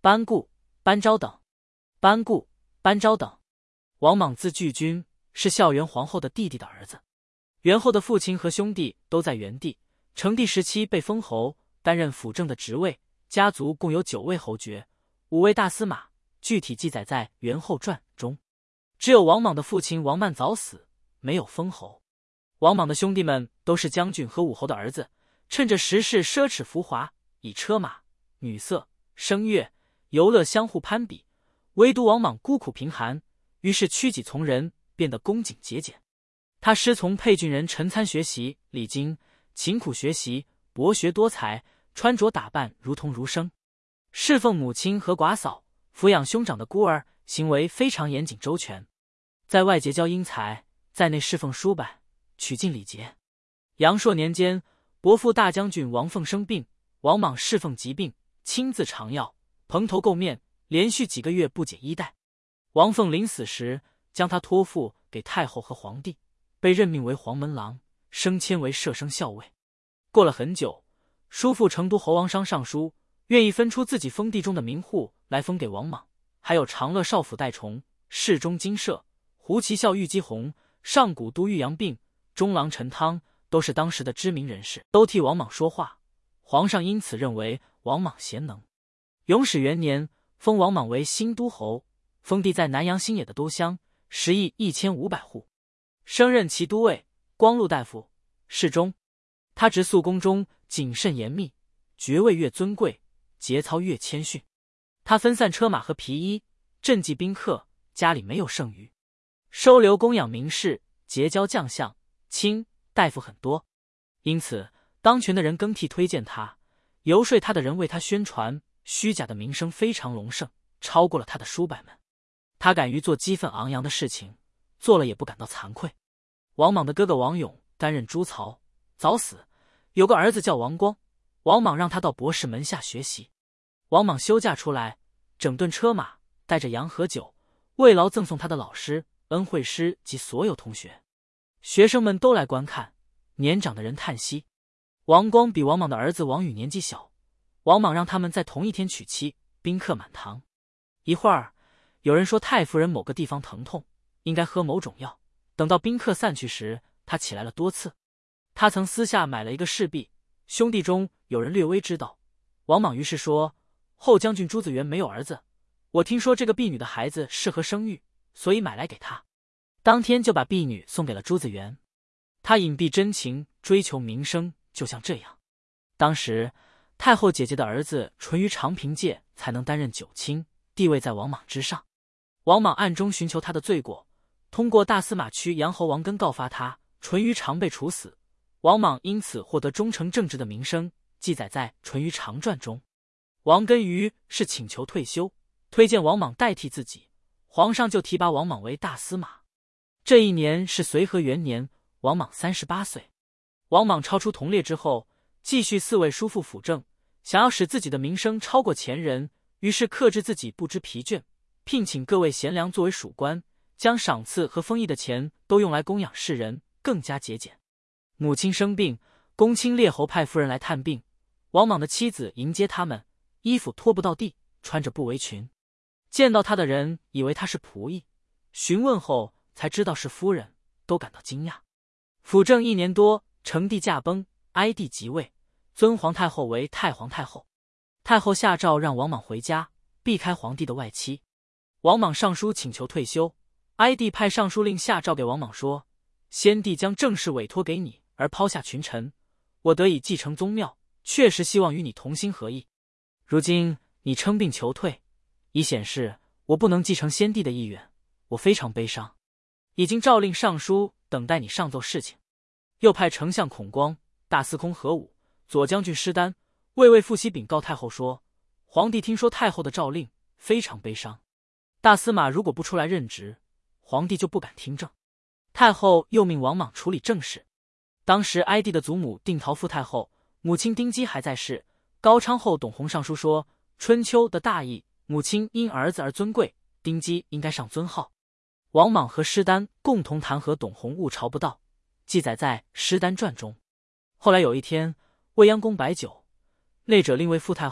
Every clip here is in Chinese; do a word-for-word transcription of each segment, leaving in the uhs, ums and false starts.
班固、班昭等。班固、班昭等。王莽字巨君，是孝元皇后的弟弟的儿子。元后的父亲和兄弟都在元帝、成帝时期被封侯，担任辅政的职位。家族共有九位侯爵，五位大司马，具体记载在《元后传》中。只有王莽的父亲王曼早死，没有封侯。王莽的兄弟们都是将军和武侯的儿子，趁着时势奢侈浮华，以车马、女色、声乐、游乐相互攀比，唯独王莽孤苦贫寒，于是屈己从人，变得恭谨节俭。他师从沛郡人陈参学习礼经，勤苦学习，博学多才，穿着打扮如同儒生，侍奉母亲和寡嫂，抚养兄长的孤儿，行为非常严谨周全。在外结交英才，在内侍奉叔伯，取尽礼节。阳朔年间，伯父大将军王凤生病，王莽侍奉疾病，亲自尝药，蓬头垢面，连续几个月不解衣带。王凤临死时，将他托付给太后和皇帝，被任命为黄门郎，升迁为摄生校尉。过了很久，叔父成都侯王商上书，愿意分出自己封地中的民户来封给王莽，还有长乐少府戴崇、侍中金舍、胡骑校尉姬弘、上古都尉杨并、中郎陈汤，都是当时的知名人士，都替王莽说话。皇上因此认为王莽贤能。永始元年，封王莽为新都侯，封地在南阳新野的都乡，食邑一千五百户，升任骑都尉、光禄大夫、侍中。他执肃宫中谨慎严密，爵位越尊贵，节操越谦逊。他分散车马和皮衣，赈济宾客，家里没有剩余，收留供养名士，结交将相、卿、大夫很多。因此当权的人更替推荐他，游说他的人为他宣传，虚假的名声非常隆盛，超过了他的叔伯们。他敢于做激愤昂扬的事情，做了也不感到惭愧。王莽的哥哥王勇担任朱曹，早死，有个儿子叫王光，王莽让他到博士门下学习。王莽休假出来，整顿车马，带着羊和酒，慰劳赠送他的老师、恩惠师及所有同学。学生们都来观看，年长的人叹息。王光比王莽的儿子王宇年纪小，王莽让他们在同一天娶妻，宾客满堂。一会儿，有人说太夫人某个地方疼痛，应该喝某种药。等到宾客散去时，他起来了多次。他曾私下买了一个侍婢，兄弟中有人略微知道。王莽于是说：后将军朱子元没有儿子，我听说这个婢女的孩子适合生育，所以买来给他。当天就把婢女送给了朱子元。他隐蔽真情，追求名声，就像这样。当时太后姐姐的儿子淳于长凭借才能担任九卿，地位在王莽之上。王莽暗中寻求他的罪过，通过大司马区杨侯王根告发他，淳于长被处死。王莽因此获得忠诚正直的名声，记载在《淳于长传》中。王根于是请求退休，推荐王莽代替自己，皇上就提拔王莽为大司马。这一年是随和元年，王莽三十八岁。王莽超出同列之后，继续四位叔父辅政，想要使自己的名声超过前人，于是克制自己不知疲倦，聘请各位贤良作为属官，将赏赐和封邑的钱都用来供养世人，更加节俭。母亲生病，公卿列侯派夫人来探病，王莽的妻子迎接他们，衣服拖不到地，穿着布围裙。见到他的人以为他是仆役，询问后才知道是夫人，都感到惊讶。辅政一年多，成帝驾崩，哀帝即位，尊皇太后为太皇太后。太后下诏让王莽回家，避开皇帝的外戚。王莽上书请求退休，哀帝派尚书令下诏给王莽说：先帝将政事委托给你，而抛下群臣，我得以继承宗庙，确实希望与你同心合意。如今你称病求退，已显示我不能继承先帝的意愿，我非常悲伤，已经诏令上书，等待你上奏事情。又派丞相孔光、大司空何武、左将军施丹、卫尉傅习禀告太后说：皇帝听说太后的诏令，非常悲伤。大司马如果不出来任职，皇帝就不敢听政。太后又命王莽处理政事。当时哀帝的祖母定陶夫太后，母亲丁姬还在世。高昌后董弘上书说：春秋的大义，母亲因儿子而尊贵，丁姬应该上尊号。王莽和施丹共同弹劾董弘误朝不道，记载在《施丹传》中。后来有一天，未央宫摆酒，内者令为傅太后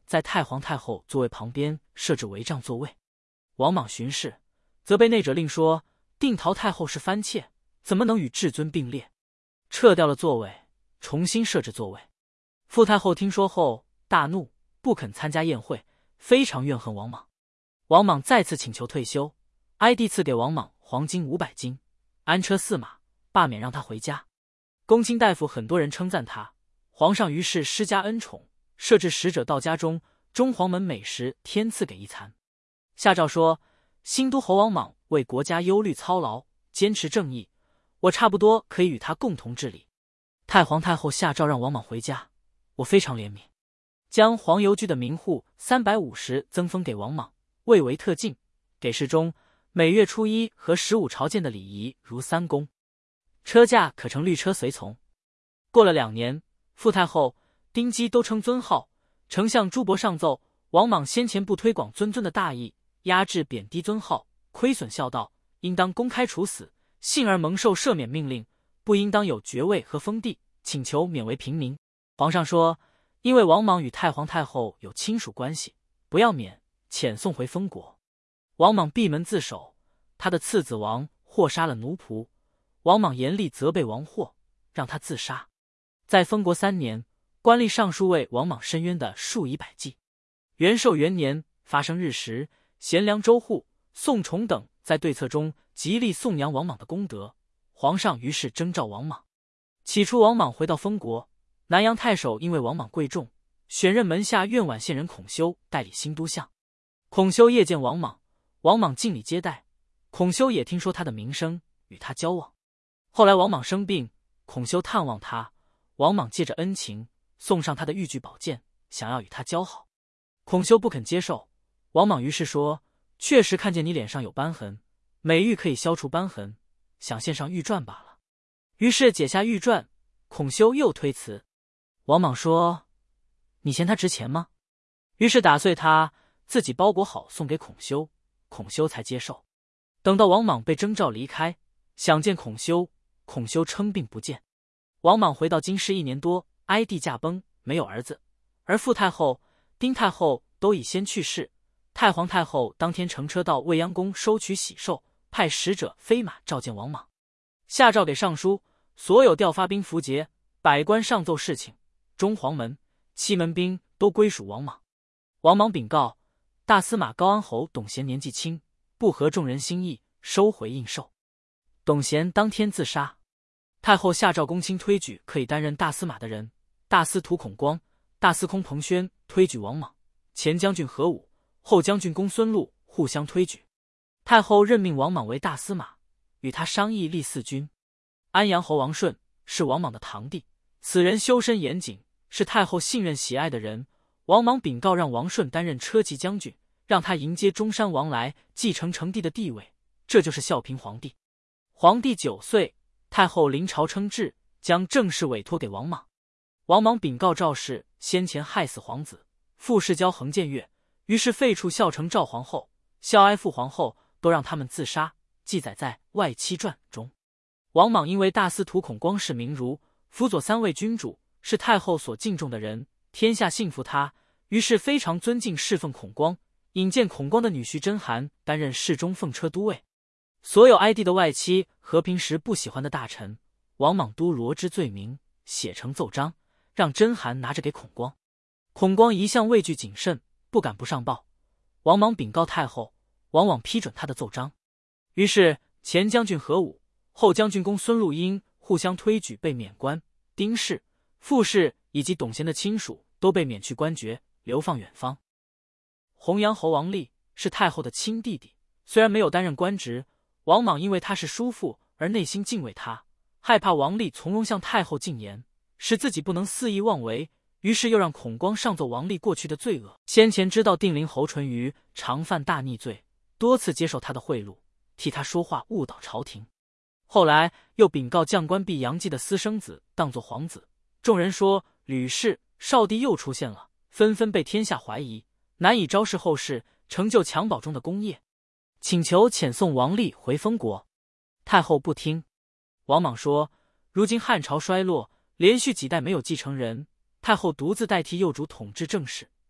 在太皇太后座位旁边设置帷帐座位。王莽巡视，则被内者令说：“定陶太后是藩妾，怎么能与至尊并列？”撤掉了座位，重新设置座位。傅太后听说后大怒，不肯参加宴会，非常怨恨王莽。王莽再次请求退休，哀帝赐给王莽黄金五百斤，安车驷马，罢免让他回家。公卿大夫很多人称赞他，皇上于是施加恩宠，设置使者到家中，中黄门每时天赐给一餐。下诏说：新都侯王莽为国家忧虑操劳，坚持正义，我差不多可以与他共同治理。太皇太后下诏让王莽回家，我非常怜悯，将黄油居的民户三百五十增封给王莽，位为特进，给侍中每月初一和十五朝见的礼仪如三公，车驾可乘绿车随从。过了两年，傅太后、丁基都称尊号，丞相朱伯上奏，王莽先前不推广尊尊的大义，压制贬低尊号，亏损孝道，应当公开处死，幸而蒙受赦免命令，不应当有爵位和封地，请求免为平民。皇上说，因为王莽与太皇太后有亲属关系，不要免，遣送回封国。王莽闭门自守，他的次子王霍杀了奴仆，王莽严厉责备王霍，让他自杀。在封国三年，官吏尚书为王莽申冤的数以百计。元寿元年发生日食，贤良周护、宋崇等在对策中极力颂扬王莽的功德，皇上于是征召王莽。起初王莽回到封国，南阳太守因为王莽贵重，选任门下苑宛县人孔修代理新都相。孔修夜见王莽，王莽敬礼接待，孔修也听说他的名声，与他交往。后来王莽生病，孔修探望他，王莽借着恩情送上他的玉具宝剑，想要与他交好。孔修不肯接受，王莽于是说：确实看见你脸上有斑痕，美玉可以消除斑痕，想献上玉篆罢了。于是解下玉篆，孔修又推辞。王莽说：你嫌他值钱吗？于是打碎它，自己包裹好送给孔修，孔修才接受。等到王莽被征召离开，想见孔修，孔修称病不见。王莽回到京师一年多，哀帝驾崩，没有儿子，而傅太后、丁太后都已先去世。太皇太后当天乘车到未央宫收取喜寿，派使者飞马召见王莽，下诏给尚书，所有调发兵符节，百官上奏事情，中黄门、七门兵都归属王莽。王莽禀告大司马高安侯董贤年纪轻，不合众人心意，收回印绶。董贤当天自杀。太后下诏公卿推举可以担任大司马的人，大司徒孔光、大司空彭宣推举王莽，前将军何武、后将军公孙禄互相推举。太后任命王莽为大司马，与他商议立四军。安阳侯王顺是王莽的堂弟，此人修身严谨，是太后信任喜爱的人。王莽禀告让王顺担任车骑将军，让他迎接中山王来，继承成帝的地位，这就是孝平皇帝。皇帝九岁，太后临朝称制，将政事委托给王莽。王莽禀告赵氏先前害死皇子，傅氏交横僭越，于是废黜孝成赵皇后、孝哀傅皇后，都让他们自杀，记载在《外戚传》中。王莽因为大司徒孔光是名儒，辅佐三位君主，是太后所敬重的人，天下信服他，于是非常尊敬侍奉孔光，引荐孔光的女婿甄邯担任侍中奉车都尉。所有哀帝的外戚和平时不喜欢的大臣，王莽都罗织罪名，写成奏章，让甄邯拿着给孔光。孔光一向畏惧谨慎，不敢不上报。王莽禀告太后，王莽批准他的奏章。于是前将军何武、后将军公孙禄因互相推举被免官，丁氏、傅氏以及董贤的亲属都被免去官爵，流放远方。洪阳侯王立是太后的亲弟弟，虽然没有担任官职，王莽因为他是叔父而内心敬畏他，害怕王立从容向太后进言，使自己不能肆意妄为，于是又让孔光上奏王立过去的罪恶。先前知道定陵侯淳于常犯大逆罪，多次接受他的贿赂，替他说话误导朝廷。后来又禀告将官毕杨继的私生子当作皇子，众人说吕氏、少帝又出现了，纷纷被天下怀疑，难以昭示后世，成就襁褓中的功业，请求遣送王立回封国。太后不听。王莽说，如今汉朝衰落，连续几代没有继承人，太后独自代替幼主统治政事，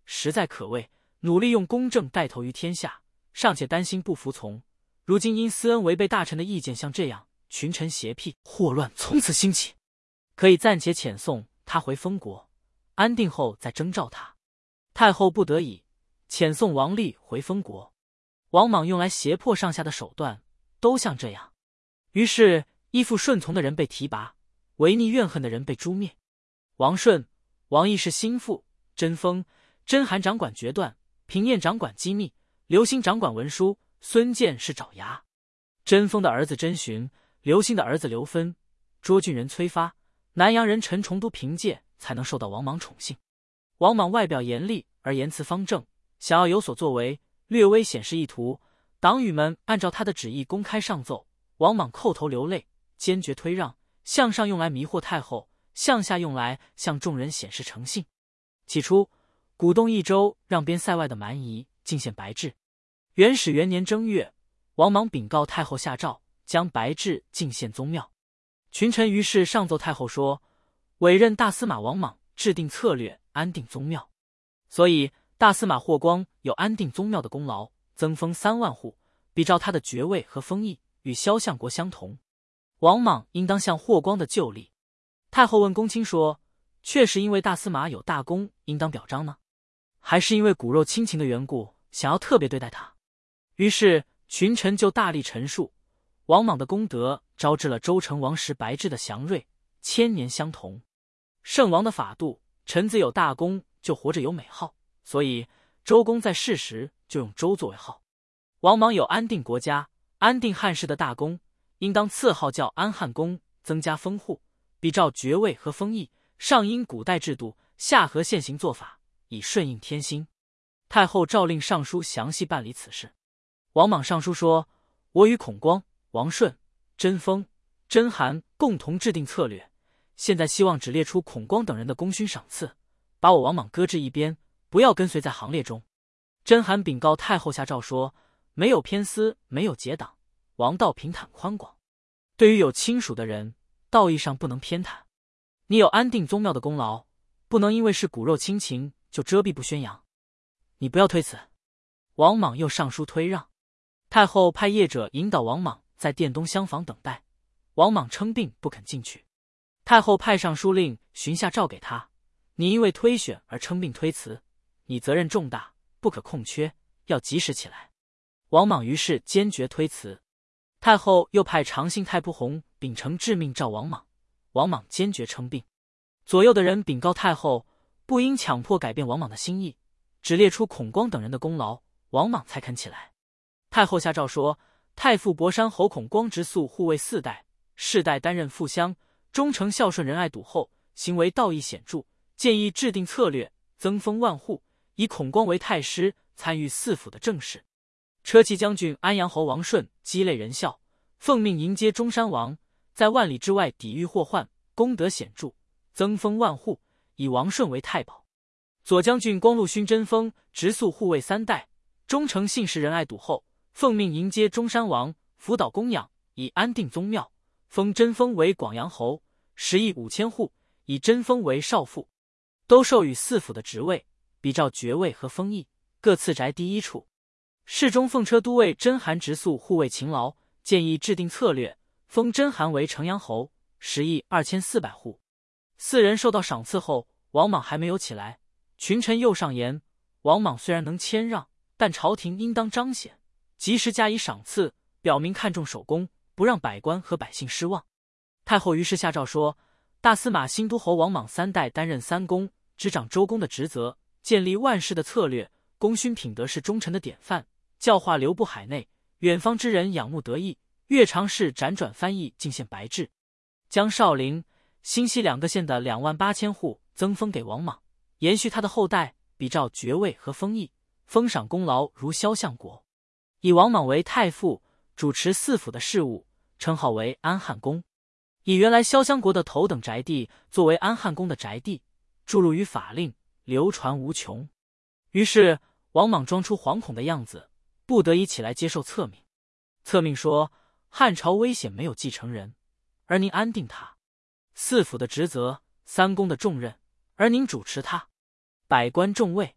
实在可畏，努力用公正带头于天下，尚且担心不服从，如今因私恩违背大臣的意见，像这样群臣邪辟，祸乱从此兴起，可以暂且遣送他回封国，安定后再征召他。太后不得已，遣送王立回封国。王莽用来胁迫上下的手段都像这样，于是依附顺从的人被提拔，违逆怨恨的人被诛灭。王顺、王毅是心腹，甄封、甄邯掌管决断，平念掌管机密，刘兴掌管文书，孙建是爪牙。甄封的儿子甄询，刘兴的儿子刘芬，涿郡人崔发，南阳人陈崇都凭借才能受到王莽宠幸。王莽外表严厉而言辞方正，想要有所作为，略微显示意图，党羽们按照他的旨意公开上奏，王莽叩头流泪，坚决推让，向上用来迷惑太后，向下用来向众人显示诚信。起初，鼓动益州让边塞外的蛮夷进献白质。元始元年正月，王莽禀告太后下诏，将白质进献宗庙。群臣于是上奏太后说，委任大司马王莽制定策略，安定宗庙。所以大司马霍光有安定宗庙的功劳，增封三万户，比照他的爵位和封邑与萧相国相同。王莽应当向霍光的就立。太后问公卿说，确实因为大司马有大功应当表彰呢，还是因为骨肉亲情的缘故想要特别对待他？于是群臣就大力陈述，王莽的功德招致了周成王时白质的祥瑞，千年相同。圣王的法度，臣子有大功就活着有美号，所以周公在世时就用周作为号。王莽有安定国家、安定汉室的大功，应当赐号叫安汉公，增加封户，比照爵位和封邑，上因古代制度，下合现行做法，以顺应天心。太后诏令尚书详细办理此事。王莽上书说，我与孔光、王顺、甄封、甄邯共同制定策略，现在希望只列出孔光等人的功勋赏赐，把我王莽搁置一边，不要跟随在行列中。甄邯禀告太后下诏说，没有偏私，没有结党，王道平坦宽广，对于有亲属的人，道义上不能偏袒。你有安定宗庙的功劳，不能因为是骨肉亲情就遮蔽不宣扬。你不要推辞。王莽又上书推让。太后派业者引导王莽在殿东厢房等待，王莽称病不肯进去。太后派上书令寻下诏给他，你因为推选而称病推辞，你责任重大，不可空缺，要及时起来。王莽于是坚决推辞。太后又派长信太仆弘秉承致命召王莽，王莽坚决称病。左右的人禀告太后，不应强迫改变王莽的心意，只列出孔光等人的功劳，王莽才肯起来。太后下诏说，太傅博山侯孔光直宿护卫四代，世代担任副乡，忠诚孝顺仁爱笃厚，行为道义显著，建议制定策略，增封万户，以孔光为太师，参与四府的政事。车骑将军安阳侯王顺积累仁孝，奉命迎接中山王，在万里之外抵御祸患，功德显著，增封万户，以王顺为太保。左将军光禄勋甄封直宿护卫三代，忠诚信实仁爱笃厚，奉命迎接中山王，辅导供养，以安定宗庙，封甄封为广阳侯，食邑五千户，以甄封为少傅，都授予四府的职位，比照爵位和封邑，各赐宅第一处。侍中奉车都尉甄邯直宿护卫勤劳，建议制定策略，封甄邯为城阳侯，食邑二千四百户。四人受到赏赐后，王莽还没有起来，群臣又上言，王莽虽然能谦让，但朝廷应当彰显，及时加以赏赐，表明看重守功，不让百官和百姓失望。太后于是下诏说，大司马新都侯王莽三代担任三公，执掌周公的职责，建立万世的策略，功勋品德是忠臣的典范，教化流布海内，远方之人仰慕得意，越常侍辗转翻译进献白质，将少陵、新西两个县的两万八千户增封给王莽，延续他的后代，比照爵位和封邑，封赏功劳如萧相国，以王莽为太傅，主持四府的事务，称号为安汉公，以原来萧相国的头等宅地作为安汉公的宅地，注入于法令，流传无穷。于是王莽装出惶恐的样子，不得已起来接受册命。册命说，汉朝危险没有继承人，而您安定他；四府的职责、三公的重任，而您主持他；百官重位，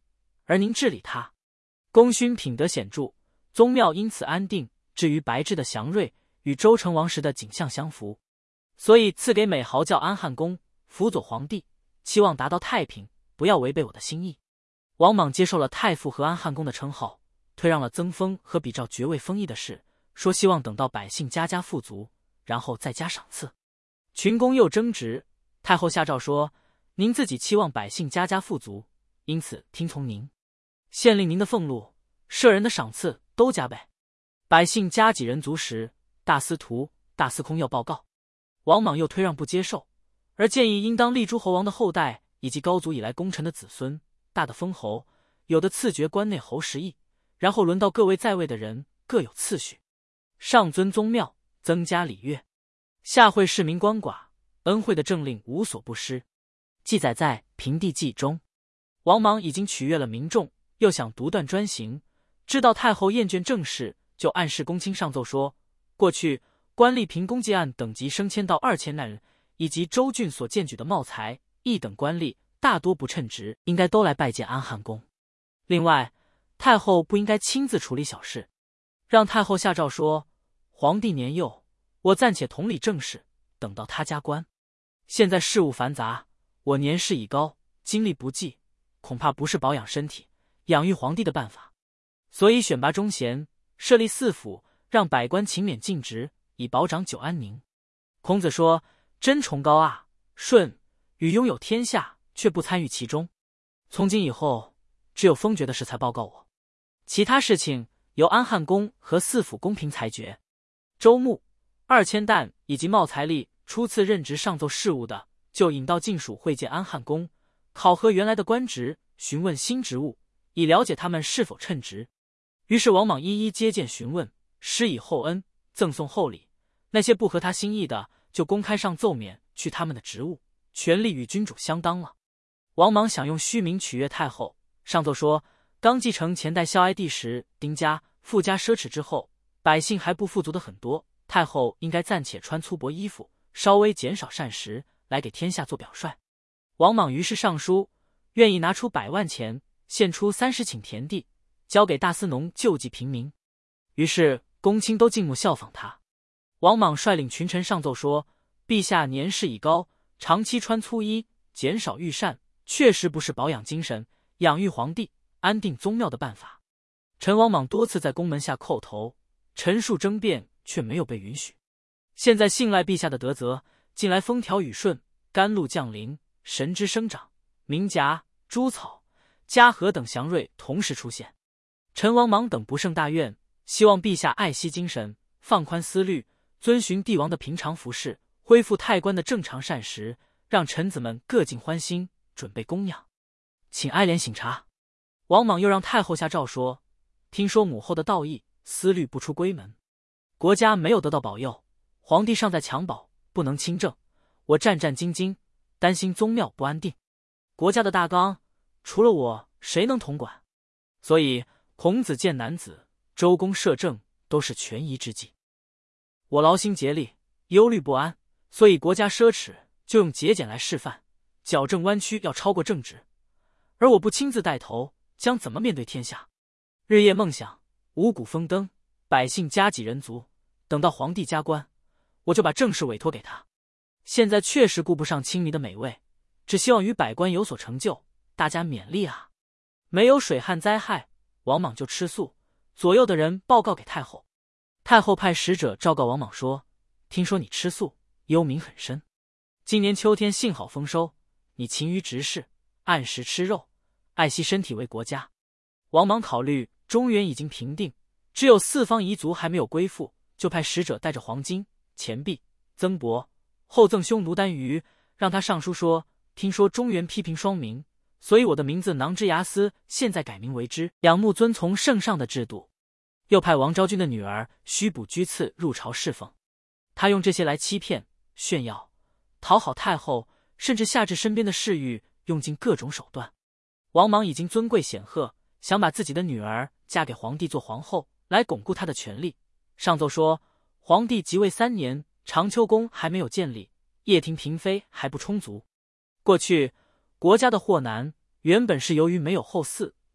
而您治理他。功勋品德显著，宗庙因此安定，至于白质的祥瑞，与周成王时的景象相符，所以赐给美豪叫安汉公，辅佐皇帝，期望达到太平，不要违背我的心意。王莽接受了太傅和安汉公的称号，退让了增封和比照爵位封邑的事，说希望等到百姓家家富足，然后再加赏赐。群公又争执，太后下诏说：您自己期望百姓家家富足，因此听从您，县令您的俸禄、舍人的赏赐都加倍。百姓加几人足时，大司徒、大司空要报告。王莽又推让不接受，而建议应当立诸侯王的后代以及高祖以来功臣的子孙，大的封侯，有的赐爵关内侯十邑，然后轮到各位在位的人各有次序，上尊宗庙，增加礼乐，下惠市民鳏寡，恩惠的政令无所不施，记载在《平地记》中。王莽已经取悦了民众，又想独断专行，知道太后厌倦政事，就暗示公卿上奏说，过去官吏凭公绩案等级升迁到二千担人，以及州郡所荐举的茂才、一等官吏大多不称职，应该都来拜见安汉公。另外，太后不应该亲自处理小事，让太后下诏说，皇帝年幼，我暂且统理政事，等到他加官。现在事务繁杂，我年事已高，精力不济，恐怕不是保养身体、养育皇帝的办法，所以选拔忠贤，设立四府，让百官勤免尽职，以保长久安宁。孔子说，真崇高啊，舜与拥有天下，却不参与其中。从今以后，只有封爵的事才报告我，其他事情由安汉公和四府公平裁决。周牧、二千担以及茂才吏初次任职上奏事务的，就引到晋署会见安汉公，考核原来的官职，询问新职务，以了解他们是否称职。于是王莽一一接见询问，施以厚恩，赠送厚礼。那些不合他心意的，就公开上奏免去他们的职务，权力与君主相当了。王莽想用虚名取悦太后，上奏说，刚继承前代孝哀帝时，丁家、富家奢侈之后，百姓还不富足的很多，太后应该暂且穿粗薄衣服，稍微减少膳食，来给天下做表率。王莽于是上书，愿意拿出百万钱，献出三十顷田地，交给大司农救济平民。于是公卿都敬慕效仿他。王莽率领群臣上奏说，陛下年事已高，长期穿粗衣，减少御膳，确实不是保养精神、养育皇帝、安定宗庙的办法。陈王莽多次在宫门下叩头，陈述争辩，却没有被允许。现在信赖陛下的德泽，近来风调雨顺，甘露降临，神芝生长，鸣荚、茱草、嘉禾等祥瑞同时出现。陈王莽等不胜大愿，希望陛下爱惜精神，放宽思虑，遵循帝王的平常服饰，恢复太官的正常膳食，让臣子们各尽欢心，准备供养，请哀怜省察。王莽又让太后下诏说，听说母后的道义，思虑不出闺门，国家没有得到保佑，皇帝尚在襁褓，不能亲政，我战战兢兢，担心宗庙不安定，国家的大纲除了我谁能统管？所以孔子见男子，周公摄政，都是权宜之计。我劳心竭力，忧虑不安，所以国家奢侈，就用节俭来示范，矫正弯曲要超过正直。而我不亲自带头，将怎么面对天下？日夜梦想，五谷丰登，百姓加给人足，等到皇帝加官，我就把政事委托给他。现在确实顾不上亲民的美味，只希望与百官有所成就，大家勉励啊！没有水旱灾害，王莽就吃素。左右的人报告给太后，太后派使者昭告王莽说，听说你吃素，忧民很深。今年秋天幸好丰收，你勤于执事，按时吃肉，爱惜身体为国家。王莽考虑中原已经平定，只有四方彝族还没有归附，就派使者带着黄金、钱币、增帛，后赠匈奴单于，让他上书说，听说中原批评双名，所以我的名字囊之牙斯现在改名为之，仰慕遵从圣上的制度。又派王昭君的女儿须卜居次入朝侍奉，他用这些来欺骗、炫耀、讨好太后，甚至下至身边的侍御，用尽各种手段。王莽已经尊贵显赫，想把自己的女儿嫁给皇帝做皇后，来巩固他的权力。上奏说，皇帝即位三年，长秋宫还没有建立，掖庭嫔妃还不充足。过去国家的祸难，原本是由于没有后嗣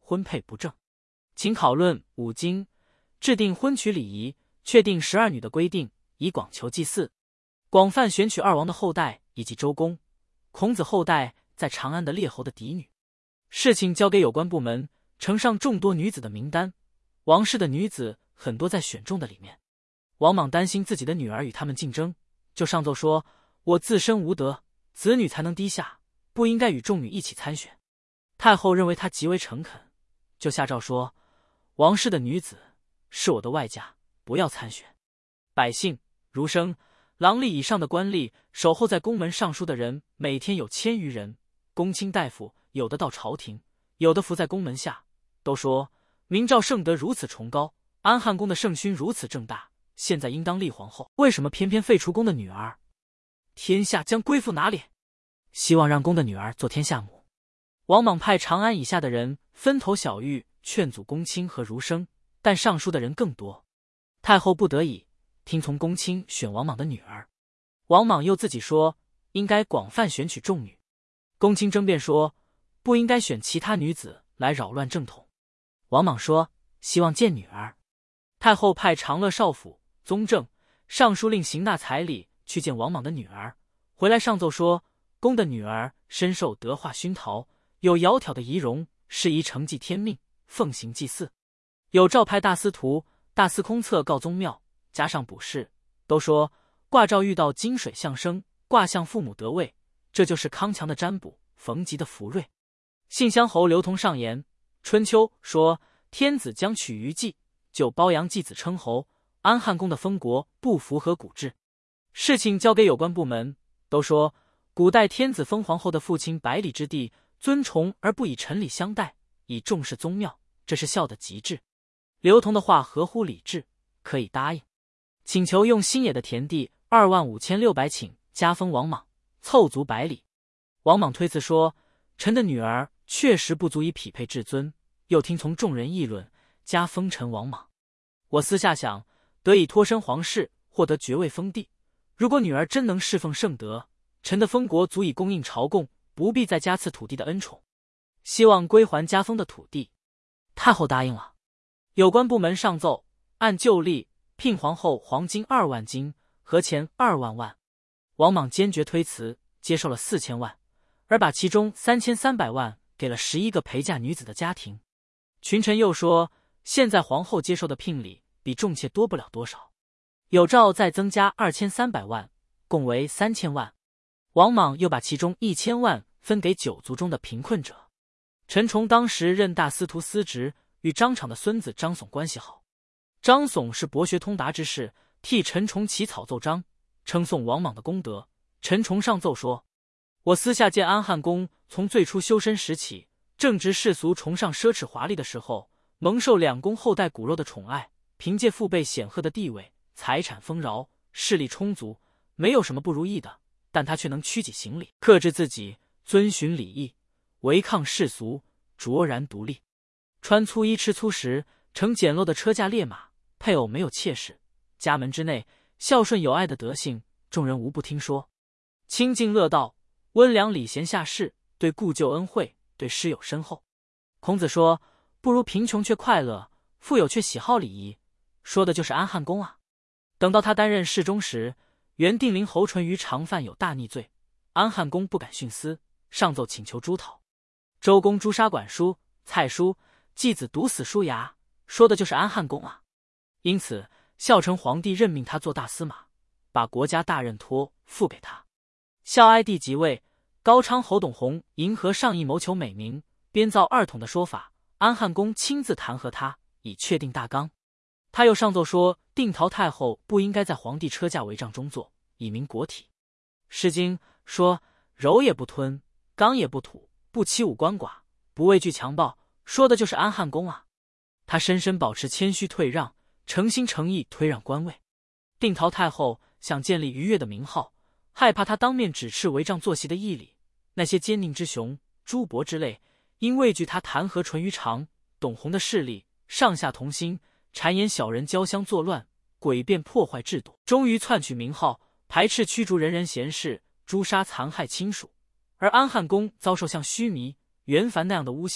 婚配不正，请考论五经，制定婚娶礼仪，确定十二女的规定，以广求祭祀，广泛选取二王的后代以及周公、孔子后代在长安的列侯的嫡女。事情交给有关部门，呈上众多女子的名单，王室的女子很多在选中的里面。王莽担心自己的女儿与他们竞争，就上奏说：我自身无德，子女才能低下，不应该与众女一起参选。太后认为他极为诚恳，就下诏说：王室的女子是我的外嫁，不要参选。百姓、儒生、郎吏以上的官吏，守候在宫门上书的人，每天有千余人。公卿大夫有的到朝廷，有的伏在宫门下，都说明诏圣德如此崇高，安汉宫的圣勋如此正大，现在应当立皇后，为什么偏偏废除宫的女儿？天下将归附哪里？希望让宫的女儿做天下母。王莽派长安以下的人分头小谕劝阻公卿和儒生，但上书的人更多。太后不得已听从公卿选王莽的女儿。王莽又自己说应该广泛选取众女。公卿争辩说不应该选其他女子来扰乱正统。王莽说希望见女儿。太后派长乐少府、宗正、尚书令邢纳彩礼去见王莽的女儿，回来上奏说公的女儿深受德化熏陶，有窈窕的仪容，适宜承继天命，奉行祭祀。有诏派大司徒、大司空策告宗庙，加上卜筮，都说卦诏遇到金水相生，卦象父母得位，这就是康强的占卜，逢吉的福瑞。信乡侯刘同上言，春秋说天子将取于季，就褒扬继子称侯，安汉宫的封国不符合古制。事情交给有关部门，都说古代天子封皇后的父亲百里之地，尊崇而不以臣礼相待，以重视宗庙，这是孝的极致。刘同的话合乎礼制，可以答应。请求用新野的田地二万五千六百顷加封王莽，凑足百里。王莽推辞说，臣的女儿确实不足以匹配至尊，又听从众人议论，加封臣王莽。我私下想，得以脱身皇室，获得爵位封地。如果女儿真能侍奉圣德，臣的封国足以供应朝贡，不必再加赐土地的恩宠。希望归还加封的土地。太后答应了。有关部门上奏，按旧例聘皇后黄金二万斤，和钱二万万。王莽坚决推辞，接受了四千万，而把其中三千三百万给了十一个陪嫁女子的家庭。群臣又说，现在皇后接受的聘礼比重妾多不了多少，有诏再增加二千三百万，共为三千万。王莽又把其中一千万分给九族中的贫困者。陈崇当时任大司徒司职，与张敞的孙子张耸关系好。张耸是博学通达之士，替陈崇起草奏章，称颂王莽的功德。陈崇上奏说，我私下见安汉宫从最初修身时起，正值世俗崇尚奢侈华丽的时候，蒙受两宫后代骨肉的宠爱，凭借父辈显赫的地位，财产丰饶，势力充足，没有什么不如意的，但他却能屈己行礼，克制自己，遵循礼义，违抗世俗，卓然独立。穿粗衣吃粗食，乘简陋的车驾列马，配偶没有妾室，家门之内孝顺有爱的德性，众人无不听说。清静乐道，温良礼贤下士，对故旧恩惠，对师友深厚。孔子说，不如贫穷却快乐，富有却喜好礼仪，说的就是安汉宫啊。等到他担任侍中时，原定陵侯淳于常犯有大逆罪，安汉宫不敢徇私，上奏请求诛讨。周公诛杀管叔、蔡叔，继子毒死叔牙，说的就是安汉宫啊。因此孝成皇帝任命他做大司马，把国家大任托付给他。孝哀帝即位，高昌侯董弘迎合上意谋求美名，编造二统的说法，安汉宫亲自弹劾他，以确定大纲。他又上奏说，定陶太后不应该在皇帝车驾帷帐中坐，以明国体。诗经说，柔也不吞，刚也不吐，不欺侮鳏寡，不畏惧强暴，说的就是安汉宫啊。他深深保持谦虚退让，诚心诚意推让官位。定陶太后想建立愉悦的名号，害怕他当面指斥帷帐坐席的义理，那些奸佞之雄、诸伯之类，因畏惧他弹劾淳于长、董弘的势力，上下同心，谗言小人交相作乱，诡辩破坏制度，终于篡取名号，排斥驱逐人人贤士，诛杀残害亲属。而安汉宫遭受像须弥、袁凡那样的诬陷，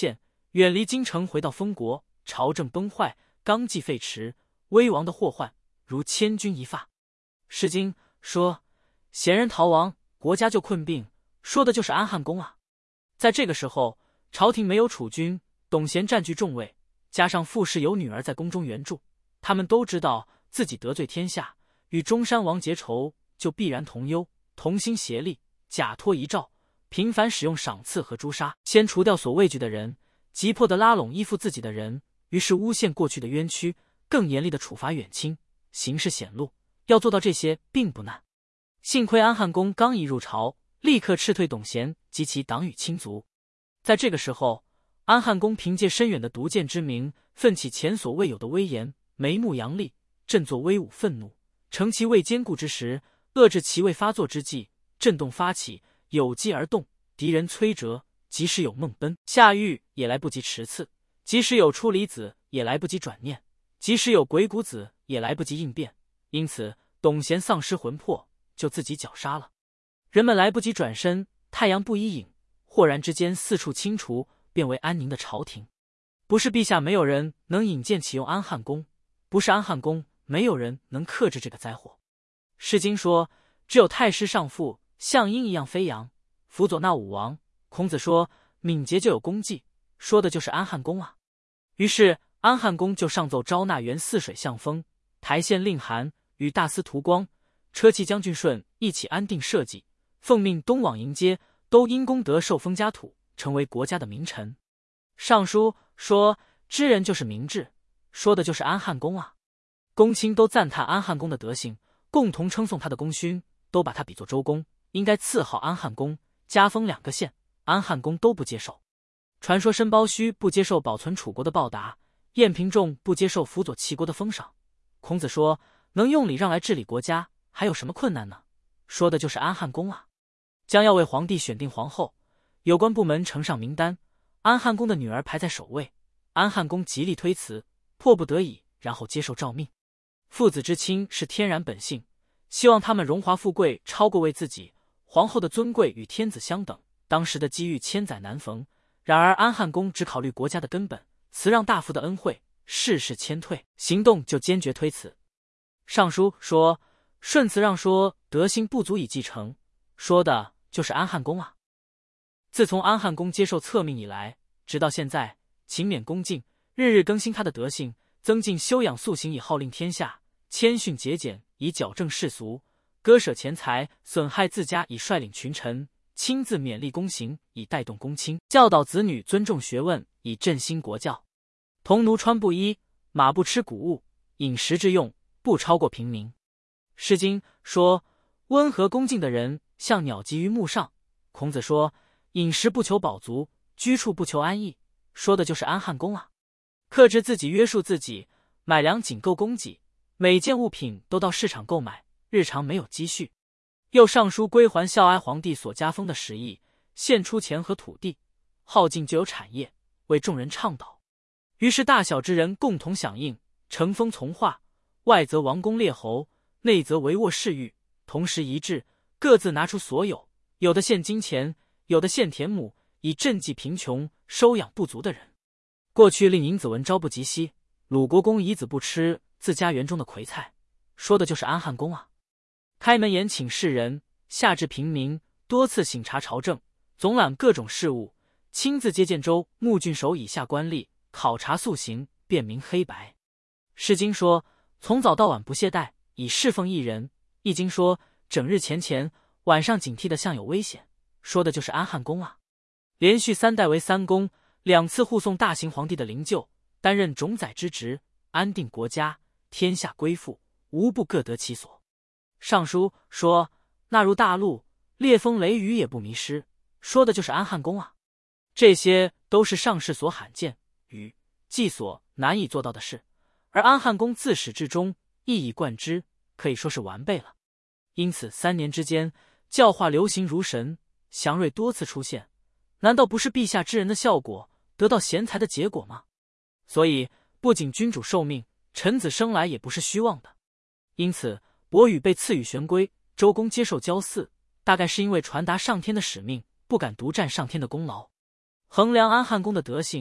远离京城，回到封国，朝政崩坏，纲纪废弛，危亡的祸患如千钧一发。诗经说贤人逃亡，国家就困病，说的就是安汉宫啊。在这个时候，朝廷没有储君，董贤占据重位，加上傅氏有女儿在宫中援助，他们都知道自己得罪天下，与中山王结仇，就必然同忧，同心协力，假托遗诏，频繁使用赏赐和诛杀，先除掉所畏惧的人，急迫地拉拢依附自己的人，于是诬陷过去的冤屈，更严厉地处罚远亲，形势显露，要做到这些并不难。幸亏安汉公刚一入朝，立刻斥退董贤及其党羽亲族。在这个时候，安汉公凭借深远的独见之明，奋起前所未有的威严，眉目扬厉，振作威武愤怒，乘其未坚固之时，遏制其未发作之际，震动发起，有机而动，敌人摧折，即使有梦奔下狱，也来不及迟次；即使有出离子，也来不及转念；即使有鬼谷子，也来不及应变。因此，董贤丧失魂魄，就自己绞杀了。人们来不及转身，太阳不已隐，豁然之间四处清除，变为安宁的朝廷。不是陛下没有人能引荐启用安汉宫，不是安汉宫没有人能克制这个灾祸。诗经说，只有太师上父像鹰一样飞扬，辅佐那武王。孔子说，敏捷就有功绩，说的就是安汉宫啊。于是安汉宫就上奏招纳原泗水相封、台县令韩与大司徒光、车骑将军顺一起安定社稷，奉命东往迎接，都因功德受封家土，成为国家的名臣。上书说，知人就是明智，说的就是安汉宫啊。公卿都赞叹安汉宫的德行，共同称颂他的功勋，都把他比作周公，应该赐号安汉公，加封两个县。安汉公都不接受。传说申包胥不接受保存楚国的报答，晏平仲不接受辅佐齐国的封赏。孔子说，能用礼让来治理国家，还有什么困难呢？说的就是安汉宫啊。将要为皇帝选定皇后，有关部门呈上名单，安汉公的女儿排在首位。安汉公极力推辞，迫不得已，然后接受诏命。父子之亲是天然本性，希望他们荣华富贵超过为自己。皇后的尊贵与天子相等，当时的机遇千载难逢。然而安汉公只考虑国家的根本，辞让大夫的恩惠，事事谦退，行动就坚决推辞。上书说，顺辞让说德行不足以继承，说的就是安汉公啊。自从安汉公接受册命以来，直到现在，勤勉恭敬，日日更新他的德行，增进修养素行以号令天下，谦逊节俭以矫正世俗，割舍钱财损害自家以率领群臣，亲自勉励公行以带动公卿，教导子女尊重学问以振兴国教。童奴穿布衣，马不吃谷物，饮食之用不超过平民。诗经说，温和恭敬的人像鸟集于木上。孔子说，饮食不求饱足，居处不求安逸，说的就是安汉宫啊。克制自己，约束自己，买粮仅够供给，每件物品都到市场购买，日常没有积蓄。又上书归还孝哀皇帝所加封的十亿，献出钱和土地，耗尽就有产业，为众人倡导。于是大小之人共同响应，承封从化，外则王公列侯，内则帷幄侍御，同时一致，各自拿出所有，有的献金钱，有的献田亩，以赈济贫穷，收养不足的人。过去令尹子文朝不及夕，鲁国公夷子不吃自家园中的葵菜，说的就是安汉宫啊。开门严请士人，下至平民，多次省察朝政，总揽各种事务，亲自接见州牧郡守以下官吏，考察素行，辨明黑白。诗经说，从早到晚不懈怠，以侍奉一人。易经说，整日前前，晚上警惕的像有危险，说的就是安汉宫啊。连续三代为三公，两次护送大行皇帝的灵柩，担任冢宰之职，安定国家，天下归附，无不各得其所。上书说，纳入大陆，烈风雷雨也不迷失，说的就是安汉宫啊。这些都是上世所罕见与既所难以做到的事，而安汉宫自始至终一以贯之，可以说是完备了。因此三年之间，教化流行如神，祥瑞多次出现，难道不是陛下知人的效果，得到贤才的结果吗？所以不仅君主受命，臣子生来也不是虚妄的。因此伯羽被赐予玄龟，周公接受交祀，大概是因为传达上天的使命，不敢独占上天的功劳。衡量安汉宫的德性，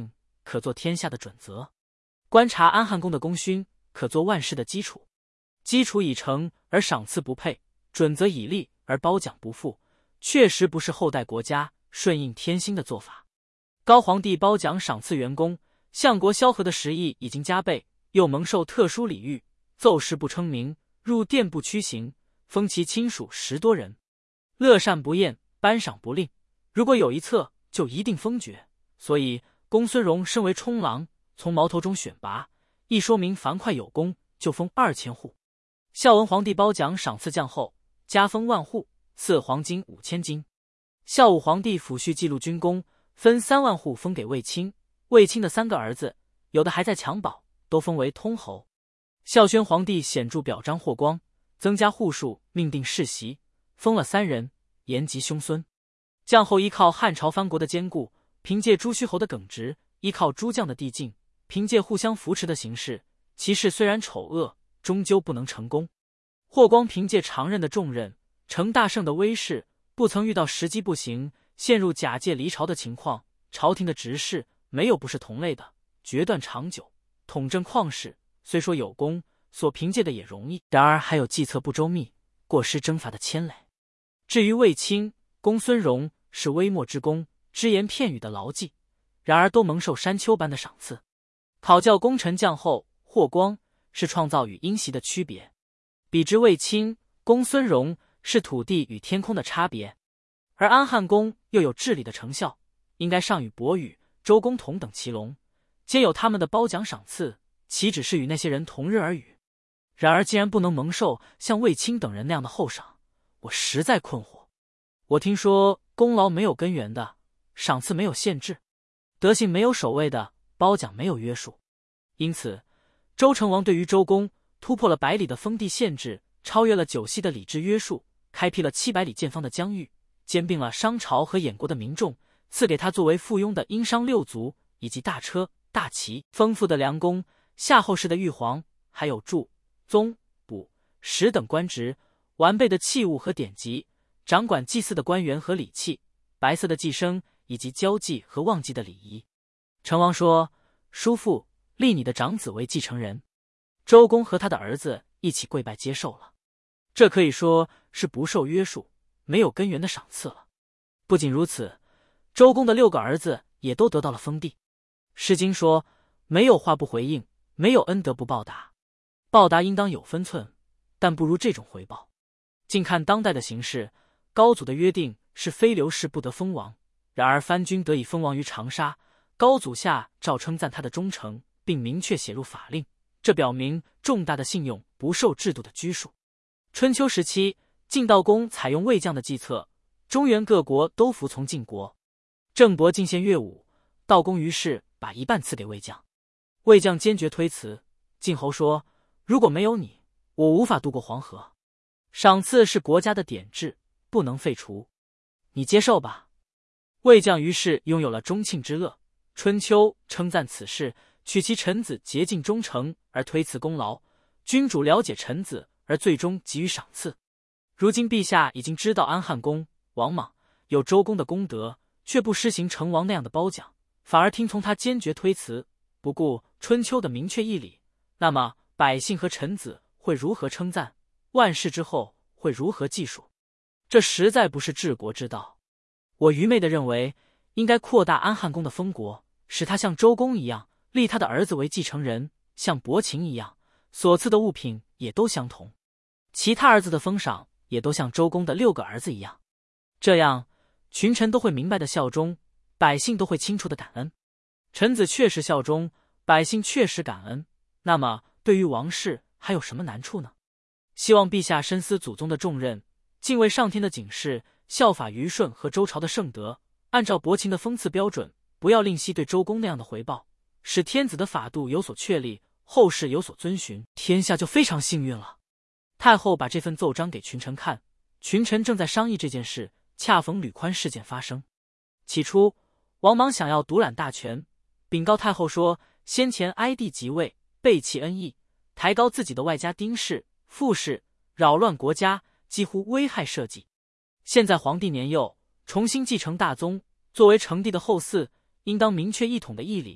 可做天下的准则；观察安汉宫的功勋，可做万事的基础。基础已成而赏赐不配，准则已立而褒奖不复，确实不是后代国家顺应天心的做法。高皇帝褒奖赏赐元功，相国萧何的实意已经加倍，又蒙受特殊礼遇，奏事不称名，入殿不屈行，封其亲属十多人，乐善不厌，颁赏不吝。如果有一策，就一定封爵。所以公孙荣身为冲郎，从毛头中选拔，一说明樊哙有功，就封二千户。孝文皇帝褒奖赏赐将后，加封万户，赐黄金五千斤。孝武皇帝抚恤记录军功，分三万户封给卫青。卫青的三个儿子，有的还在襁褓，都封为通侯。孝宣皇帝显著表彰霍光，增加户数，命定世袭，封了三人，延及兄孙。将后依靠汉朝藩国的坚固，凭借朱虚侯的耿直，依靠诸将的递进，凭借互相扶持的形势，其事虽然丑恶，终究不能成功。霍光凭借常任的重任，成大胜的威势，不曾遇到时机不行，陷入假借离朝的情况。朝廷的执事没有不是同类的，决断长久，统正旷世，虽说有功，所凭借的也容易，然而还有计策不周密，过失征伐的牵累。至于卫青、公孙荣，是微末之功，只言片语的牢记，然而都蒙受山丘般的赏赐。考教功臣将后，霍光是创造与因袭的区别，比之卫青、公孙荣是土地与天空的差别。而安汉公又有治理的成效，应该上与伯羽、周公同等齐龙，皆有他们的褒奖赏赐，岂只是与那些人同日而语？然而既然不能蒙受像卫青等人那样的厚赏，我实在困惑。我听说功劳没有根源的，赏赐没有限制；德行没有守卫的，褒奖没有约束。因此，周成王对于周公突破了百里的封地限制，超越了九锡的礼制约束，开辟了七百里见方的疆域，兼并了商朝和衍国的民众，赐给他作为附庸的殷商六族以及大车、大旗，丰富的良弓，夏后氏的玉皇，还有祝、宗、卜、史等官职，完备的器物和典籍，掌管祭祀的官员和礼器，白色的祭牲，以及交际和忘祭的礼仪。成王说：“叔父，立你的长子为继承人。”周公和他的儿子一起跪拜接受了。这可以说是不受约束、没有根源的赏赐了。不仅如此，周公的六个儿子也都得到了封地。诗经说：“没有话不回应，没有恩德不报答。”报答应当有分寸，但不如这种回报。近看当代的形势，高祖的约定是非刘氏不得封王，然而藩军得以封王于长沙，高祖下诏称赞他的忠诚，并明确写入法令，这表明重大的信用不受制度的拘束。春秋时期，晋悼公采用魏将的计策，中原各国都服从晋国。郑伯进献乐武，悼公于是把一半赐给魏将。魏将坚决推辞，晋侯说：“如果没有你，我无法渡过黄河。赏赐是国家的典制，不能废除，你接受吧。”魏将于是拥有了忠庆之乐。春秋称赞此事，取其臣子竭尽忠诚而推辞功劳，君主了解臣子而最终给予赏赐。如今陛下已经知道安汉公、王莽有周公的功德，却不施行成王那样的褒奖，反而听从他坚决推辞，不顾春秋的明确义理，那么百姓和臣子会如何称赞？万世之后会如何计数？这实在不是治国之道。我愚昧地认为，应该扩大安汉公的封国，使他像周公一样，立他的儿子为继承人，像伯禽一样，所赐的物品也都相同，其他儿子的封赏也都像周公的六个儿子一样。这样，群臣都会明白的效忠，百姓都会清楚的感恩。臣子确实效忠，百姓确实感恩，那么对于王室还有什么难处呢？希望陛下深思祖宗的重任，敬畏上天的警示，效法虞舜和周朝的圣德，按照伯禽的封赐标准，不要吝惜对周公那样的回报，使天子的法度有所确立，后世有所遵循，天下就非常幸运了。太后把这份奏章给群臣看，群臣正在商议这件事，恰逢吕宽事件发生。起初，王莽想要独揽大权，禀告太后说，先前哀帝即位，背弃恩义，抬高自己的外家丁氏、傅氏，扰乱国家，几乎危害社稷。现在皇帝年幼，重新继承大宗，作为成帝的后嗣，应当明确一统的义理，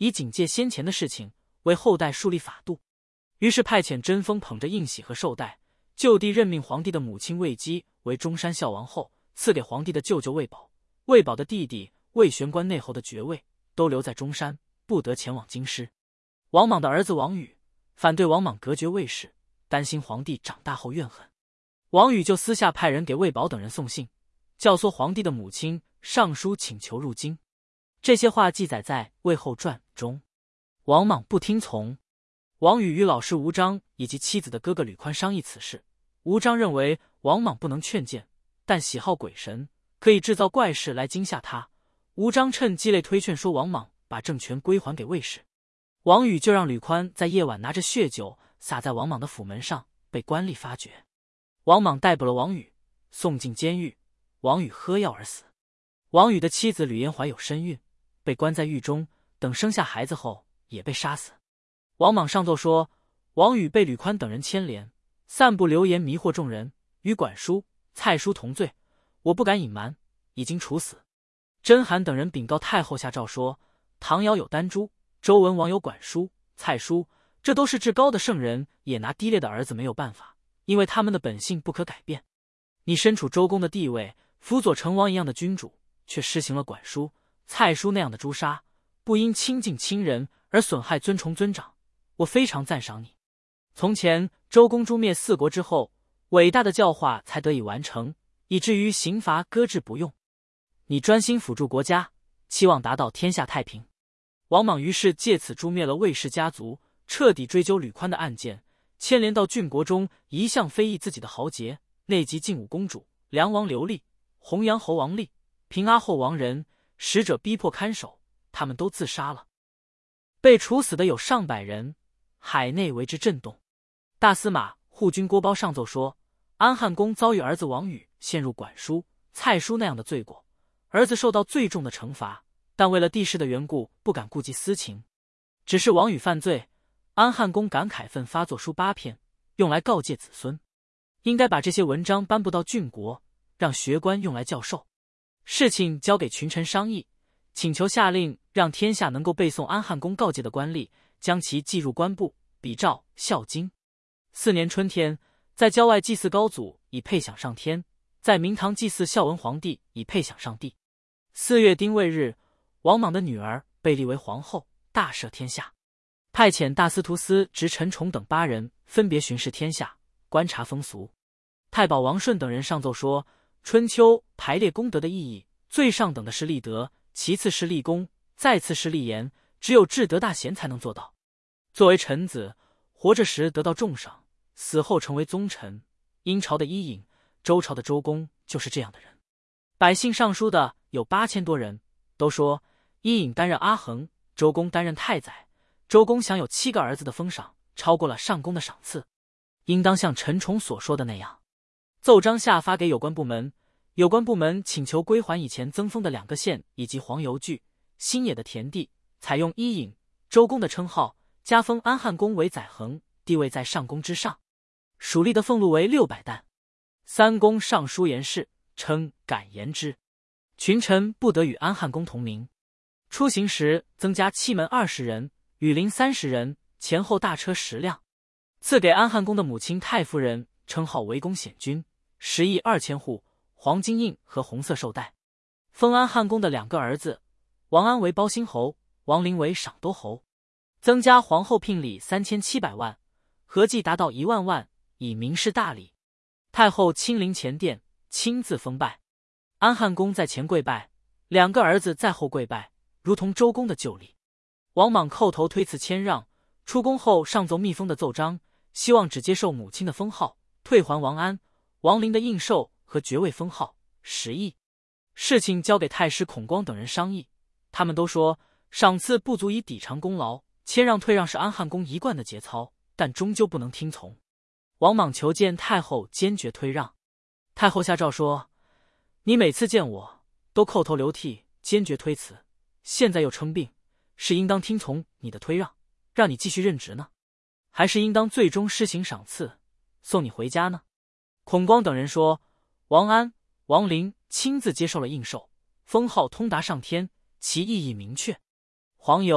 以警戒先前的事情，为后代树立法度。于是派遣贞丰捧着应喜和绶带，就地任命皇帝的母亲魏姬为中山孝王后，赐给皇帝的舅舅魏宝、魏宝的弟弟魏玄关内侯的爵位，都留在中山，不得前往京师。王莽的儿子王宇反对王莽革爵魏氏，担心皇帝长大后怨恨，王宇就私下派人给魏宝等人送信，教唆皇帝的母亲上书请求入京。这些话记载在《魏后传》中。王莽不听从，王宇与老师吴章以及妻子的哥哥吕宽商议此事。吴章认为王莽不能劝谏，但喜好鬼神，可以制造怪事来惊吓他。吴章趁机类推劝说王莽把政权归还给魏氏。王宇就让吕宽在夜晚拿着血酒洒在王莽的府门上，被官吏发觉。王莽逮捕了王宇，送进监狱。王宇喝药而死。王宇的妻子吕嫣怀有身孕，被关在狱中，等生下孩子后也被杀死。王莽上奏说，王宇被吕宽等人牵连，散布流言迷惑众人，与管叔、蔡叔同罪，我不敢隐瞒，已经处死。甄邯等人禀告太后下诏说，唐尧有丹朱，周文王有管叔、蔡叔，这都是至高的圣人，也拿低劣的儿子没有办法，因为他们的本性不可改变。你身处周公的地位，辅佐成王一样的君主，却施行了管叔、蔡叔那样的诛杀，不因亲近亲人而损害尊崇尊长，我非常赞赏你。从前周公诛灭四国之后，伟大的教化才得以完成，以至于刑罚搁置不用。你专心辅助国家，期望达到天下太平。王莽于是借此诛灭了魏氏家族，彻底追究吕宽的案件，牵连到郡国中一向非议自己的豪杰，内及晋武公主、梁王刘立、洪阳侯王立、平阿后王仁，使者逼迫看守，他们都自杀了。被处死的有上百人，海内为之震动。大司马护军郭褒上奏说，安汉公遭遇儿子王宇陷入管叔、蔡叔那样的罪过，儿子受到最重的惩罚，但为了地势的缘故，不敢顾及私情。只是王宇犯罪，安汉公感慨愤发作书八篇，用来告诫子孙，应该把这些文章颁布到郡国，让学官用来教授。事情交给群臣商议，请求下令让天下能够背诵安汉公告诫的官吏，将其记入官部，比照《孝经》。四年春天，在郊外祭祀高祖，以配享上天；在明堂祭祀孝文皇帝，以配享上帝。四月丁未日，王莽的女儿被立为皇后，大赦天下。派遣大司徒司职陈崇等八人分别巡视天下，观察风俗。太保王顺等人上奏说，春秋排列功德的意义，最上等的是立德，其次是立功，再次是立言，只有智德大贤才能做到。作为臣子，活着时得到重赏，死后成为宗臣。殷朝的伊尹，周朝的周公就是这样的人。百姓上书的有八千多人，都说伊尹担任阿衡，周公担任太宰。周公享有七个儿子的封赏，超过了上公的赏赐，应当像陈崇所说的那样。奏章下发给有关部门，有关部门请求归还以前增封的两个县以及黄油具、新野的田地，采用伊尹、周公的称号，加封安汉公为宰衡，地位在上公之上。属吏的俸禄为六百担。三公上书言事，称敢言之。群臣不得与安汉公同名。出行时增加七门二十人，羽林三十人，前后大车十辆。赐给安汉公的母亲太夫人称号为公显君，十亿二千户，黄金印和红色绶带。封安汉公的两个儿子，王安为包兴侯，王陵为赏都侯。增加皇后聘礼三千七百万，合计达到一万万，以明示大礼。太后亲临前殿，亲自封拜。安汉公在前跪拜，两个儿子在后跪拜，如同周公的旧例。王莽叩头推辞谦让，出宫后上奏密封的奏章，希望只接受母亲的封号，退还王安、王陵的印绶和爵位封号，十亿。事情交给太师孔光等人商议，他们都说赏赐不足以抵偿功劳，谦让退让是安汉公一贯的节操，但终究不能听从。王莽求见太后，坚决推让。太后下诏说，你每次见我都叩头流涕，坚决推辞，现在又称病，是应当听从你的推让，让你继续任职呢，还是应当最终施行赏赐，送你回家呢？孔光等人说，王安、王陵亲自接受了印绶，封号通达上天，其意义明确。黄油、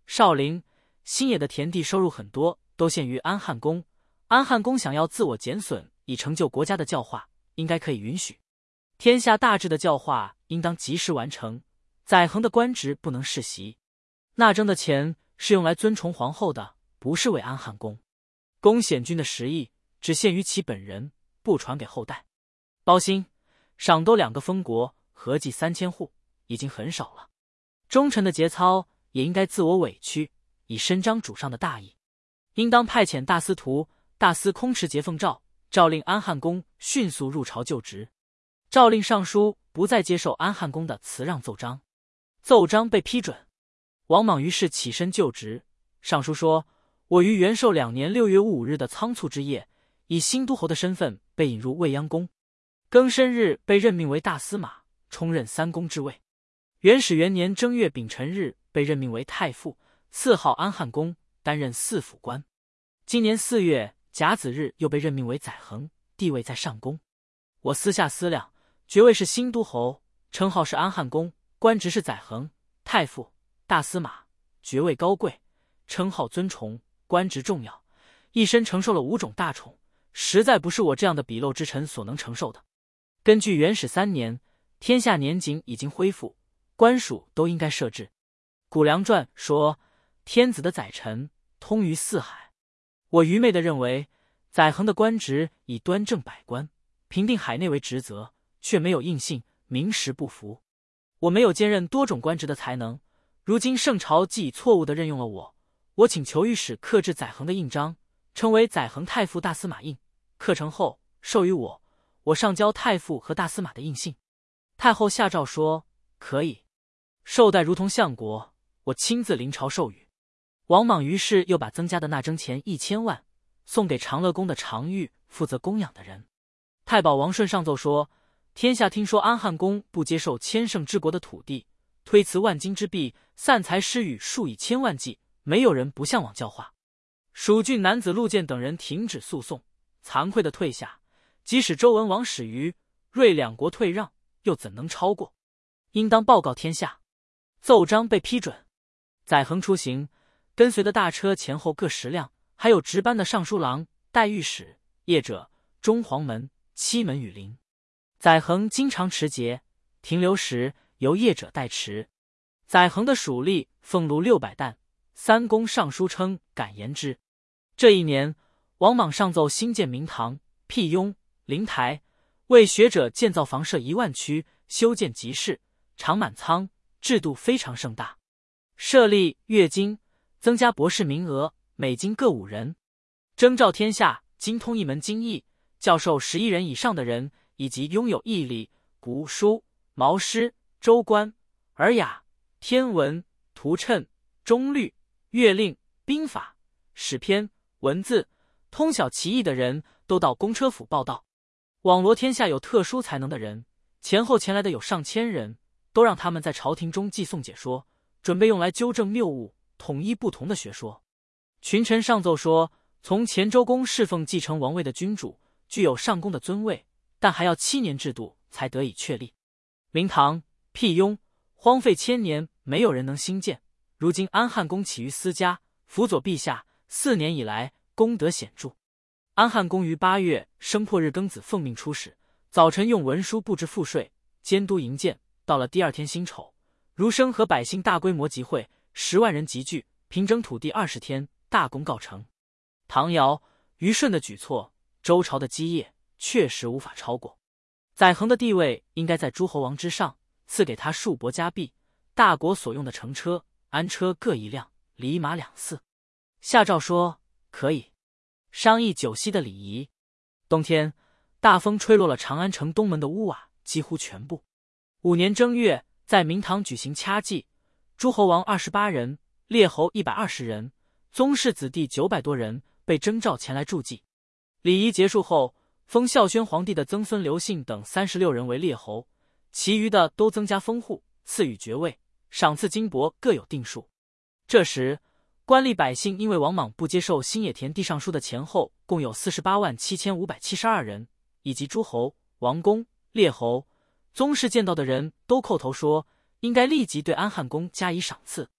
少陵、新野的田地收入很多都献于安汉公。安汉公想要自我减损以成就国家的教化，应该可以允许。天下大治的教化应当及时完成，载衡的官职不能世袭。纳征的钱是用来尊崇皇后的，不是为安汉公。公显君的实意只限于其本人，不传给后代。包兴、赏都两个封国，合计三千户，已经很少了。忠臣的节操也应该自我委屈，以伸张主上的大义。应当派遣大司徒、大司空持节奉诏，诏令安汉公迅速入朝就职。诏令尚书不再接受安汉公的辞让奏章。奏章被批准，王莽于是起身就职。尚书说：“我于元寿两年六月五日的仓促之夜，以新都侯的身份被引入未央宫，庚申日被任命为大司马，充任三公之位。元始元年正月丙辰日被任命为太傅，赐号安汉公，担任四府官。今年四月甲子日又被任命为载衡，地位在上宫。我私下思量，爵位是新都侯，称号是安汉公，官职是载衡、太傅、大司马，爵位高贵，称号尊崇，官职重要，一身承受了五种大宠，实在不是我这样的鄙陋之臣所能承受的。根据元始三年，天下年景已经恢复，官署都应该设置。谷梁传说，天子的宰臣通于四海。我愚昧地认为，载衡的官职以端正百官、平定海内为职责，却没有印信，名实不符。我没有兼任多种官职的才能，如今圣朝既已错误地任用了我，我请求御史刻制载衡的印章，称为载衡太傅大司马印，刻成后授予我，我上交太傅和大司马的印信。太后下诏说可以，绶带如同相国，我亲自临朝授予。王莽于是又把增加的纳征钱一千万送给长乐宫的常御负责供养的人。太保王顺上奏说，天下听说安汉公不接受千乘之国的土地，推辞万金之币，散财施予数以千万计，没有人不向往教化。蜀郡男子陆建等人停止诉讼，惭愧地退下。即使周文王、史于、睿两国退让，又怎能超过？应当报告天下。奏章被批准。载衡出行，跟随的大车前后各十辆，还有值班的尚书郎、代御史、业者、中黄门、七门羽林。载衡经常持节，停留时由业者代持。载衡的属吏俸禄六百担，三公尚书称敢言之。这一年，王莽上奏新建明堂、辟雍、灵台，为学者建造房舍一万区，修建集市、长满仓，制度非常盛大。设立月经，增加博士名额，每经各五人。征召天下精通一门经义、教授十一人以上的人，以及拥有义理、古书、毛诗、周官、尔雅、天文、图谶、中律、乐令、兵法、史篇、文字，通晓其义的人都到公车府报道。网罗天下有特殊才能的人，前后前来的有上千人，都让他们在朝廷中寄诵解说，准备用来纠正谬误，统一不同的学说。群臣上奏说，从前周公侍奉继承王位的君主，具有上公的尊位，但还要七年制度才得以确立。明堂、辟雍荒废千年，没有人能兴建。如今安汉公起于私家，辅佐陛下，四年以来功德显著。安汉公于八月生破日庚子奉命出使，早晨用文书布置赋税，监督营建。到了第二天辛丑，儒生和百姓大规模集会，十万人集聚，平整土地二十天，大功告成。唐尧、虞舜的举措，周朝的基业确实无法超过。载衡的地位应该在诸侯王之上，赐给他数帛加币，大国所用的乘车、安车各一辆，礼马两驷。下诏说可以。商议九夕的礼仪。冬天，大风吹落了长安城东门的屋瓦，几乎全部。五年正月，在明堂举行掐祭，诸侯王二十八人，列侯一百二十人，宗室子弟九百多人被征召前来助祭。礼仪结束后，封孝宣皇帝的曾孙刘信等三十六人为列侯，其余的都增加封户，赐予爵位，赏赐金帛各有定数。这时，官吏百姓因为王莽不接受新野田地上书的前后，共有四十八万七千五百七十二人，以及诸侯、王公、列侯、宗室见到的人都叩头说，应该立即对安汉公加以赏赐。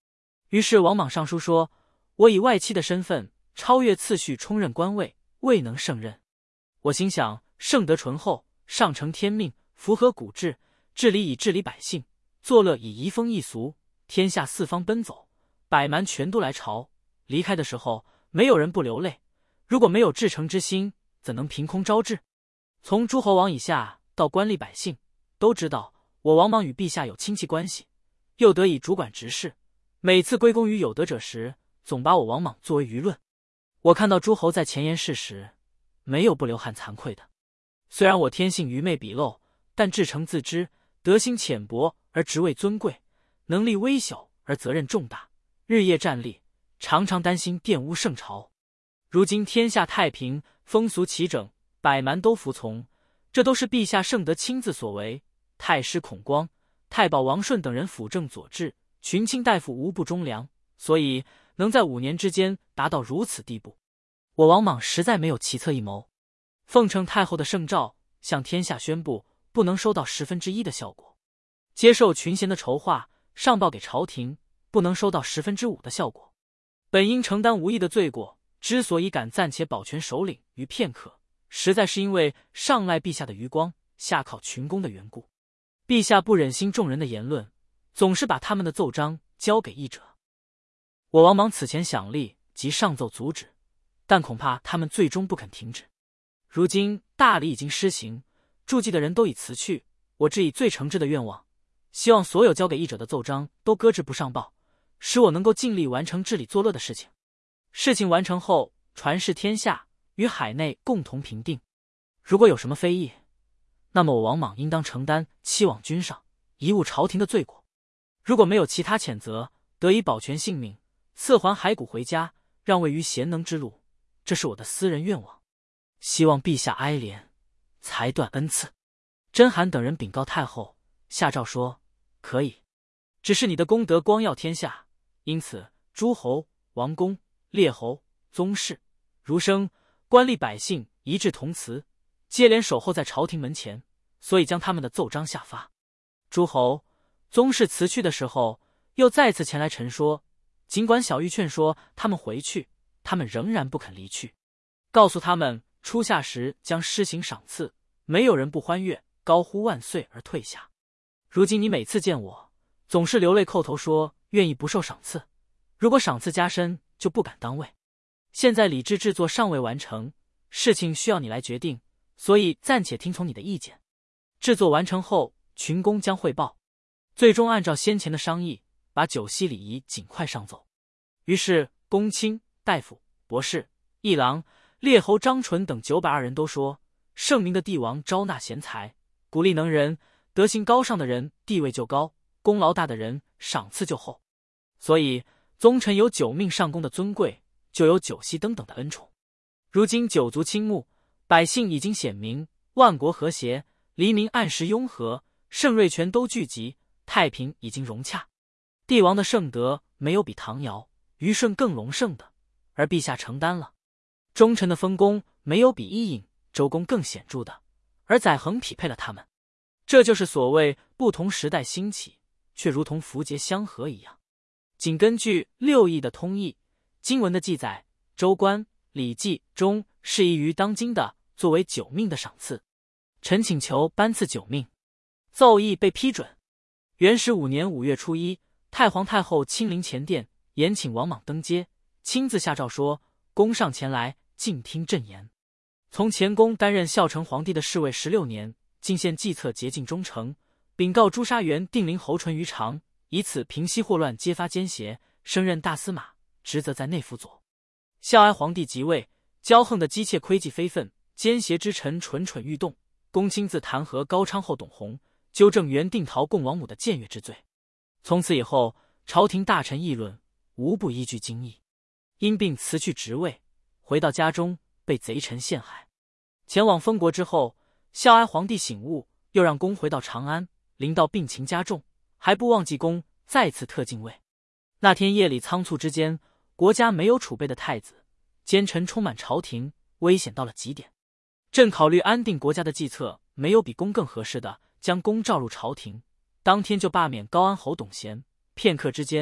于是王莽上书说：“我以外戚的身份超越次序充任官位，未能胜任。”我心想，圣德醇厚，上承天命，符合古制，治理以治理百姓，作乐以移风易俗，天下四方奔走，百蛮全都来朝。离开的时候，没有人不流泪。如果没有至诚之心，怎能凭空招致？从诸侯王以下到官吏百姓，都知道我王莽与陛下有亲戚关系，又得以主管职事。每次归功于有德者时，总把我王莽作为舆论。我看到诸侯在前言事时，没有不流汗惭愧的。虽然我天性愚昧鄙陋，但至诚自知，德行浅薄而职位尊贵，能力微小而责任重大，日夜战栗，常常担心玷污圣朝。如今天下太平，风俗齐整，百蛮都服从，这都是陛下圣德亲自所为。太师孔光、太保王顺等人辅政佐治，群卿大夫无不忠良，所以能在五年之间达到如此地步。我王莽实在没有奇策异谋，奉承太后的圣诏，向天下宣布不能收到十分之一的效果；接受群贤的筹划，上报给朝廷，不能收到十分之五的效果。本应承担无益的罪过，之所以敢暂且保全首领于片刻，实在是因为上赖陛下的余光，下靠群公的缘故。陛下不忍心众人的言论，总是把他们的奏章交给议者。我王莽此前想立即上奏阻止，但恐怕他们最终不肯停止。如今大礼已经施行，驻记的人都已辞去，我只以最诚挚的愿望，希望所有交给议者的奏章都搁置不上报，使我能够尽力完成治理作乐的事情。事情完成后，传示天下，与海内共同评定。如果有什么非议，那么我王莽应当承担欺罔君上、贻误朝廷的罪过。如果没有其他谴责，得以保全性命，赐还骸骨回家，让位于贤能之路，这是我的私人愿望。希望陛下哀怜，裁断恩赐。甄邯等人禀告太后，下诏说可以，只是你的功德光耀天下，因此诸侯、王公、列侯、宗室、儒生、官吏百姓一致同辞，接连守候在朝廷门前，所以将他们的奏章下发。诸侯、宗室辞去的时候，又再次前来陈说，尽管小玉劝说他们回去，他们仍然不肯离去。告诉他们初夏时将施行赏赐，没有人不欢悦，高呼万岁而退下。如今你每次见我，总是流泪叩头说愿意不受赏赐，如果赏赐加深，就不敢当位。现在礼制制作尚未完成，事情需要你来决定，所以暂且听从你的意见。制作完成后，群公将汇报，最终按照先前的商议，把酒席礼仪尽快上奏。于是公卿、大夫、博士、议郎、列侯张纯等九百二人都说，圣明的帝王招纳贤才，鼓励能人，德行高尚的人地位就高，功劳大的人赏赐就厚。所以宗臣有九命上宫的尊贵，就有九熄灯等的恩宠。如今九族倾慕，百姓已经显明，万国和谐，黎民按时雍和，圣瑞全都聚集，太平已经融洽。帝王的圣德没有比唐尧、虞舜更隆盛的，而陛下承担了。忠臣的丰功没有比伊尹、周公更显著的，而载衡匹配了他们。这就是所谓不同时代兴起，却如同符节相合一样。仅根据六艺的通义，经文的记载，周官、礼记中适宜于当今的作为九命的赏赐。臣请求颁赐九命，奏议被批准。元始五年五月初一，太皇太后亲临前殿，延请王莽登阶，亲自下诏说：宫上前来，静听朕言。从前宫担任孝成皇帝的侍卫十六年，进献计策竭尽忠诚，禀告朱砂元定陵侯淳于长，以此平息祸乱，揭发奸邪，升任大司马，职责在内辅佐。孝哀皇帝即位，骄横的姬妾窥忌非分，奸邪之臣蠢蠢欲动，公亲自弹劾高昌后董弘，纠正原定陶共王母的僭越之罪。从此以后，朝廷大臣议论，无不依据经义。因病辞去职位，回到家中，被贼臣陷害。前往封国之后，孝哀皇帝醒悟，又让公回到长安，临到病情加重，还不忘记公再次特进位。那天夜里仓促之间，国家没有储备的太子，奸臣充满朝廷，危险到了极点。朕考虑安定国家的计策，没有比公更合适的，将公召入朝廷，当天就罢免高安侯董贤。片刻之间，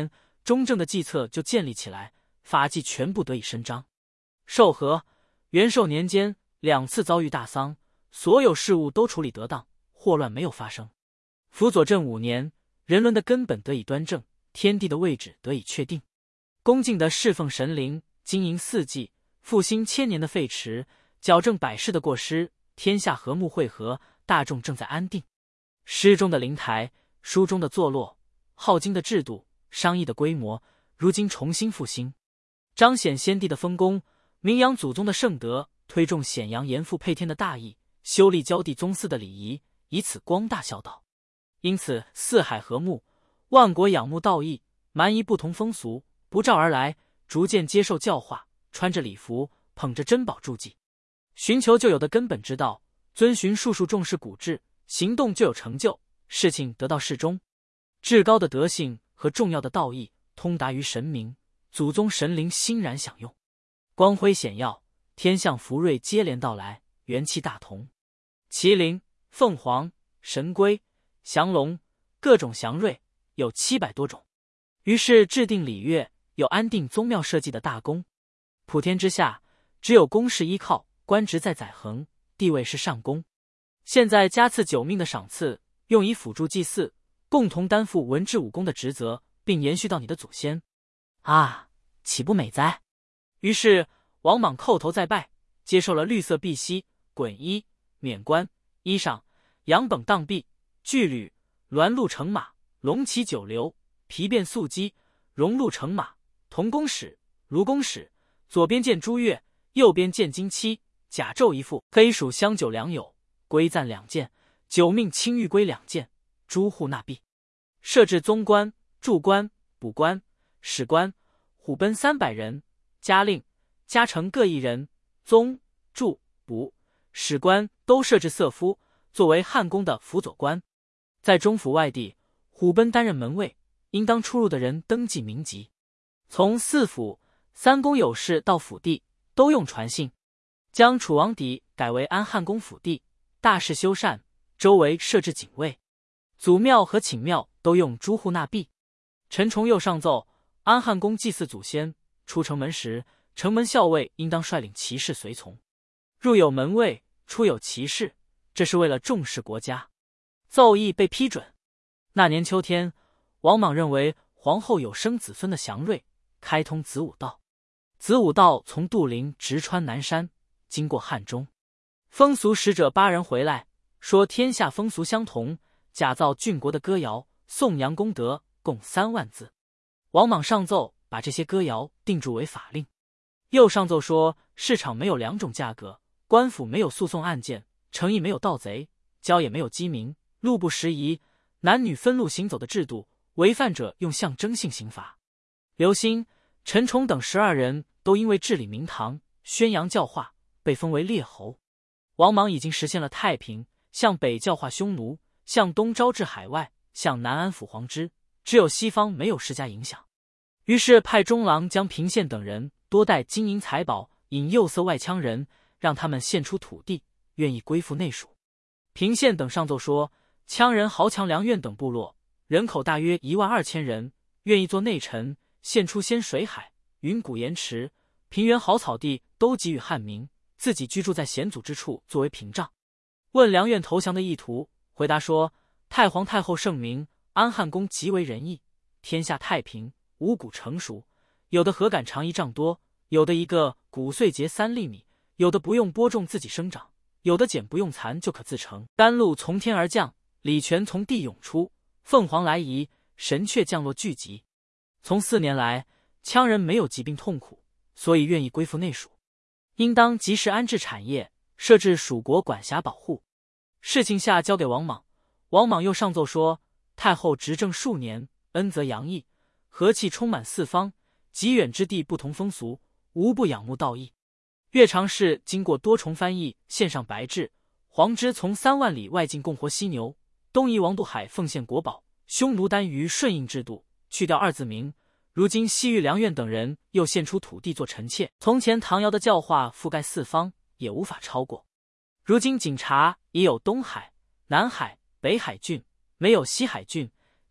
中正的计策就建立起来，法纪全部得以伸张。寿和、元寿年间两次遭遇大丧，所有事务都处理得当，祸乱没有发生。辅佐正五年，人伦的根本得以端正，天地的位置得以确定，恭敬地侍奉神灵，经营四季，复兴千年的废弛，矫正百世的过失，天下和睦汇合，大众正在安定。诗中的灵台，书中的坐落，镐京的制度，商议的规模，如今重新复兴，彰显先帝的丰功，名扬祖宗的圣德，推重显扬严父配天的大义，修立郊地宗祀的礼仪，以此光大孝道。因此四海和睦，万国仰慕道义，蛮夷不同风俗，不召而来，逐渐接受教化，穿着礼服，捧着珍宝助祭，寻求旧有的根本之道，遵循术数重视古制，行动就有成就，事情得到适中。至高的德性和重要的道义通达于神明，祖宗神灵欣然享用，光辉显耀，天象福瑞接连到来，元气大同。麒麟、凤凰、神龟、降龙，各种祥瑞有七百多种。于是制定礼乐，有安定宗庙社稷的大功。普天之下，只有公事依靠，官职在载衡，地位是上公。现在加赐九命的赏赐，用以辅助祭祀，共同担负文治武功的职责，并延续到你的祖先。啊，岂不美哉？于是王莽叩头再拜，接受了绿色碧玺、衮衣、冕冠、衣裳、羊珸当币、巨履、鸾鹿乘马、龙旗九流、皮鞭素鸡、荣禄乘马、铜弓矢、卢弓矢，左边见朱月，右边见金漆，甲胄一副，黑鼠香酒两友，归赞两件，九命青玉龟两件，诸户纳币。设置宗官、柱官、补官、史官、虎贲三百人，加令、加成各一人，宗、柱、补、史官都设置色夫，作为汉宫的辅佐官。在中府外地，虎贲担任门卫，应当出入的人登记名籍。从四府、三宫有事到府地，都用传信。将楚王邸改为安汉宫府地，大事修缮，周围设置警卫。祖庙和寝庙都用诸户纳币。陈崇又上奏，安汉宫祭祀祖先，出城门时，城门校尉应当率领骑士随从。入有门卫，出有骑士，这是为了重视国家。奏议被批准。那年秋天，王莽认为皇后有生子孙的祥瑞，开通子午道。子午道从杜陵直穿南山，经过汉中。风俗使者八人回来，说天下风俗相同，假造郡国的歌谣，颂扬功德，共三万字。王莽上奏，把这些歌谣定注为法令。又上奏说，市场没有两种价格，官府没有诉讼案件，城邑没有盗贼，郊野没有饥民，路不拾遗，男女分路行走的制度，违犯者用象征性刑罚。刘歆、陈崇等十二人都因为治理明堂，宣扬教化，被封为列侯。王莽已经实现了太平，向北教化匈奴，向东招致海外，向南安抚皇之，只有西方没有施加影响。于是派中郎将平县等人多带金银财宝，引诱色外羌人，让他们献出土地，愿意归附内属。平县等上奏说，羌人豪强梁苑等部落，人口大约一万二千人，愿意做内臣，献出仙水海、云谷盐池、平原好草地，都给予汉民，自己居住在险阻之处，作为屏障。问梁苑投降的意图，回答说，太皇太后圣明，安汉宫极为仁义，天下太平，五谷成熟，有的禾秆长一丈多，有的一个谷穗结三粒米，有的不用播种自己生长，有的碱不用蚕就可自成，甘露从天而降，礼泉从地涌出，凤凰来仪，神阙降落聚集。从四年来，羌人没有疾病痛苦，所以愿意归附内属，应当及时安置产业，设置属国管辖保护。事情下交给王莽，王莽又上奏说，太后执政数年，恩泽洋溢，和气充满四方，极远之地不同风俗，无不仰慕道义。岳长氏经过多重翻译，献上白制，黄之从三万里外境供活犀牛，东夷王渡海奉献国宝，匈奴单于顺应制度，去掉二字名。如今西域梁苑等人又献出土地做臣妾，从前唐尧的教化覆盖四方，也无法超过。如今警察也有东海、南海、北海郡，没有西海郡，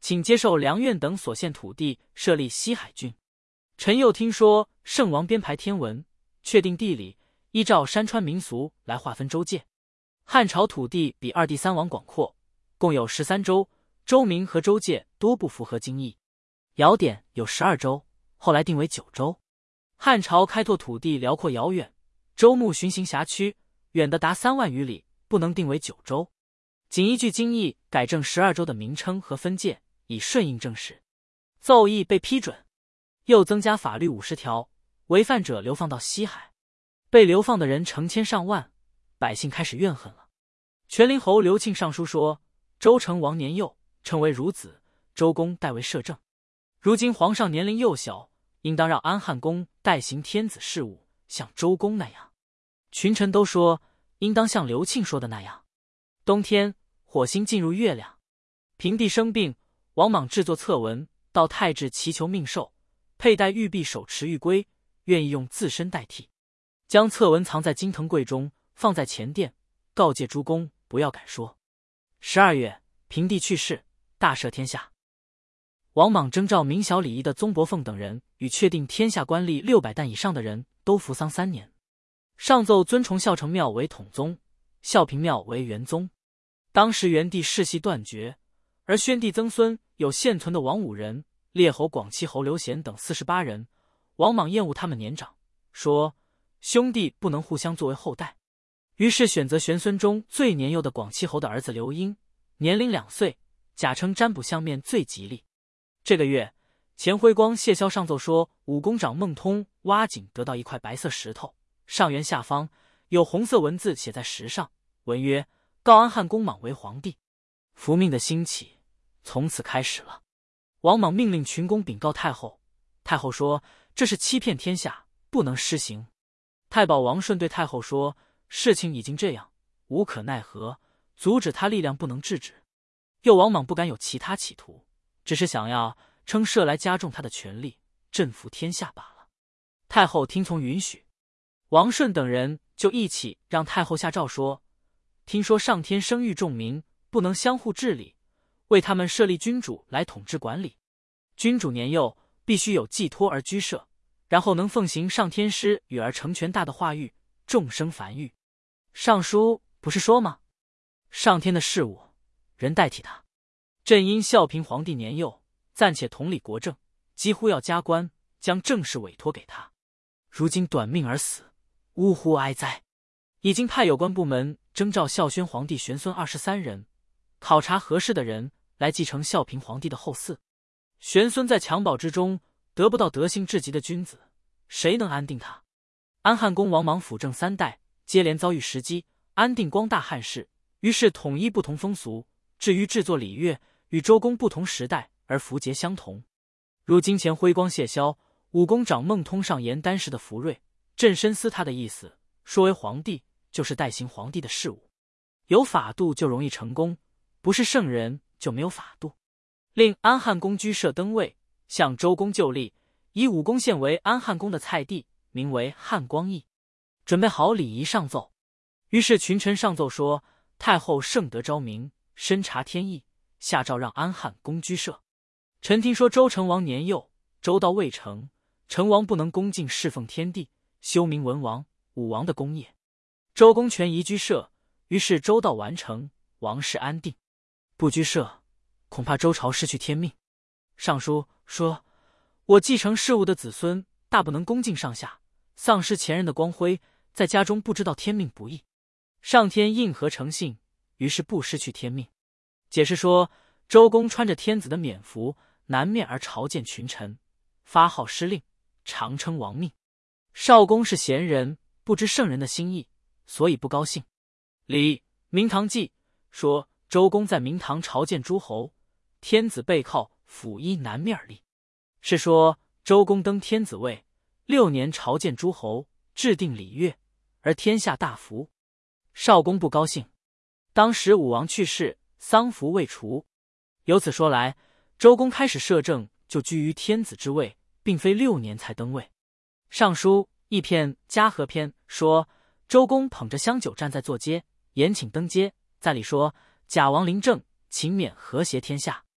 请接受梁苑等所献土地，设立西海郡。臣又听说圣王编排天文，确定地理，依照山川民俗来划分州界。汉朝土地比二帝三王广阔，共有十三州，州名和州界多不符合经义。尧典有十二州，后来定为九州。汉朝开拓土地辽阔遥远，州目巡行辖区远的达三万余里，不能定为九州，仅依据经义改正十二州的名称和分界，以顺应正史。奏议被批准，又增加法律五十条，违犯者流放到西海。被流放的人成千上万，百姓开始怨恨了。全陵侯刘庆上书说，周成王年幼，称为孺子，周公代为摄政。如今皇上年龄幼小，应当让安汉公代行天子事务，像周公那样。群臣都说，应当像刘庆说的那样。冬天，火星进入月亮。平帝生病，王莽制作策文，到太治祈求命寿，佩戴玉璧，手持玉圭，愿意用自身代替。将策文藏在金藤柜中，放在前殿，告诫诸公不要敢说。十二月，平帝去世，大赦天下。王莽征召明晓礼仪的宗伯凤等人，与确定天下官吏六百担以上的人都服丧三年。上奏尊崇孝成庙为统宗，孝平庙为元宗。当时元帝世系断绝，而宣帝曾孙有现存的王五人、列侯广戚侯刘贤等四十八人。王莽厌恶他们年长，说兄弟不能互相作为后代，于是选择玄孙中最年幼的广戚侯的儿子刘婴，年龄两岁，假称占卜相面最吉利。这个月，钱辉光谢萧上奏说，武功长孟通挖井得到一块白色石头，上缘下方有红色文字写在石上，文曰：告安汉公莽为皇帝。福命的兴起从此开始了。王莽命令群公禀告太后，太后说这是欺骗天下，不能施行。太保王顺对太后说，事情已经这样，无可奈何，阻止他力量不能制止。又王莽不敢有其他企图，只是想要称赦来加重他的权力，振服天下罢了。太后听从允许，王顺等人就一起让太后下诏说，听说上天生育众民，不能相互治理，为他们设立君主来统治管理。君主年幼，必须有寄托而居舍，然后能奉行上天师与而成全大的化育，众生繁育。上书不是说吗？上天的事务，人代替他。朕因孝平皇帝年幼，暂且统理国政，几乎要加官，将政事委托给他。如今短命而死，呜呼哀哉！已经派有关部门征召孝宣皇帝玄孙二十三人，考察合适的人来继承孝平皇帝的后嗣。玄孙在襁褓之中得不到德行至极的君子，谁能安定他？安汉公王莽辅政三代，接连遭遇时机，安定光大汉室，于是统一不同风俗。至于制作礼乐，与周公不同时代而符节相同。如今前辉光谢萧，武功长孟通上言丹时的福瑞，朕深思他的意思，说为皇帝就是代行皇帝的事务，有法度就容易成功，不是圣人就没有法度。令安汉公居舍登位，向周公就立，以武功献为安汉公的菜地，名为汉光义。准备好礼仪上奏。于是群臣上奏说，太后圣德昭明，深察天意，下诏让安汉公居舍。臣听说周成王年幼，周道未成，成王不能恭敬侍奉天地，修明文王、武王的功业。周公权宜居舍，于是周道完成，王室安定。不居舍，恐怕周朝失去天命。上书说，我继承事务的子孙大不能恭敬上下，丧失前人的光辉，在家中不知道天命不易。上天应和诚信，于是不失去天命。解释说，周公穿着天子的冕服，南面而朝见群臣，发号施令，常称王命。少公是贤人，不知圣人的心意，所以不高兴。礼《明堂记》说，周公在明堂朝见诸侯，天子背靠辅依南面而立，是说周公登天子位，六年朝见诸侯，制定礼乐，而天下大服。少公不高兴。当时武王去世，丧服未除。由此说来，周公开始摄政就居于天子之位，并非六年才登位。尚书一篇嘉禾篇说，周公捧着香酒站在坐阶，言请登阶，在里说贾王临政，勤勉和谐天下。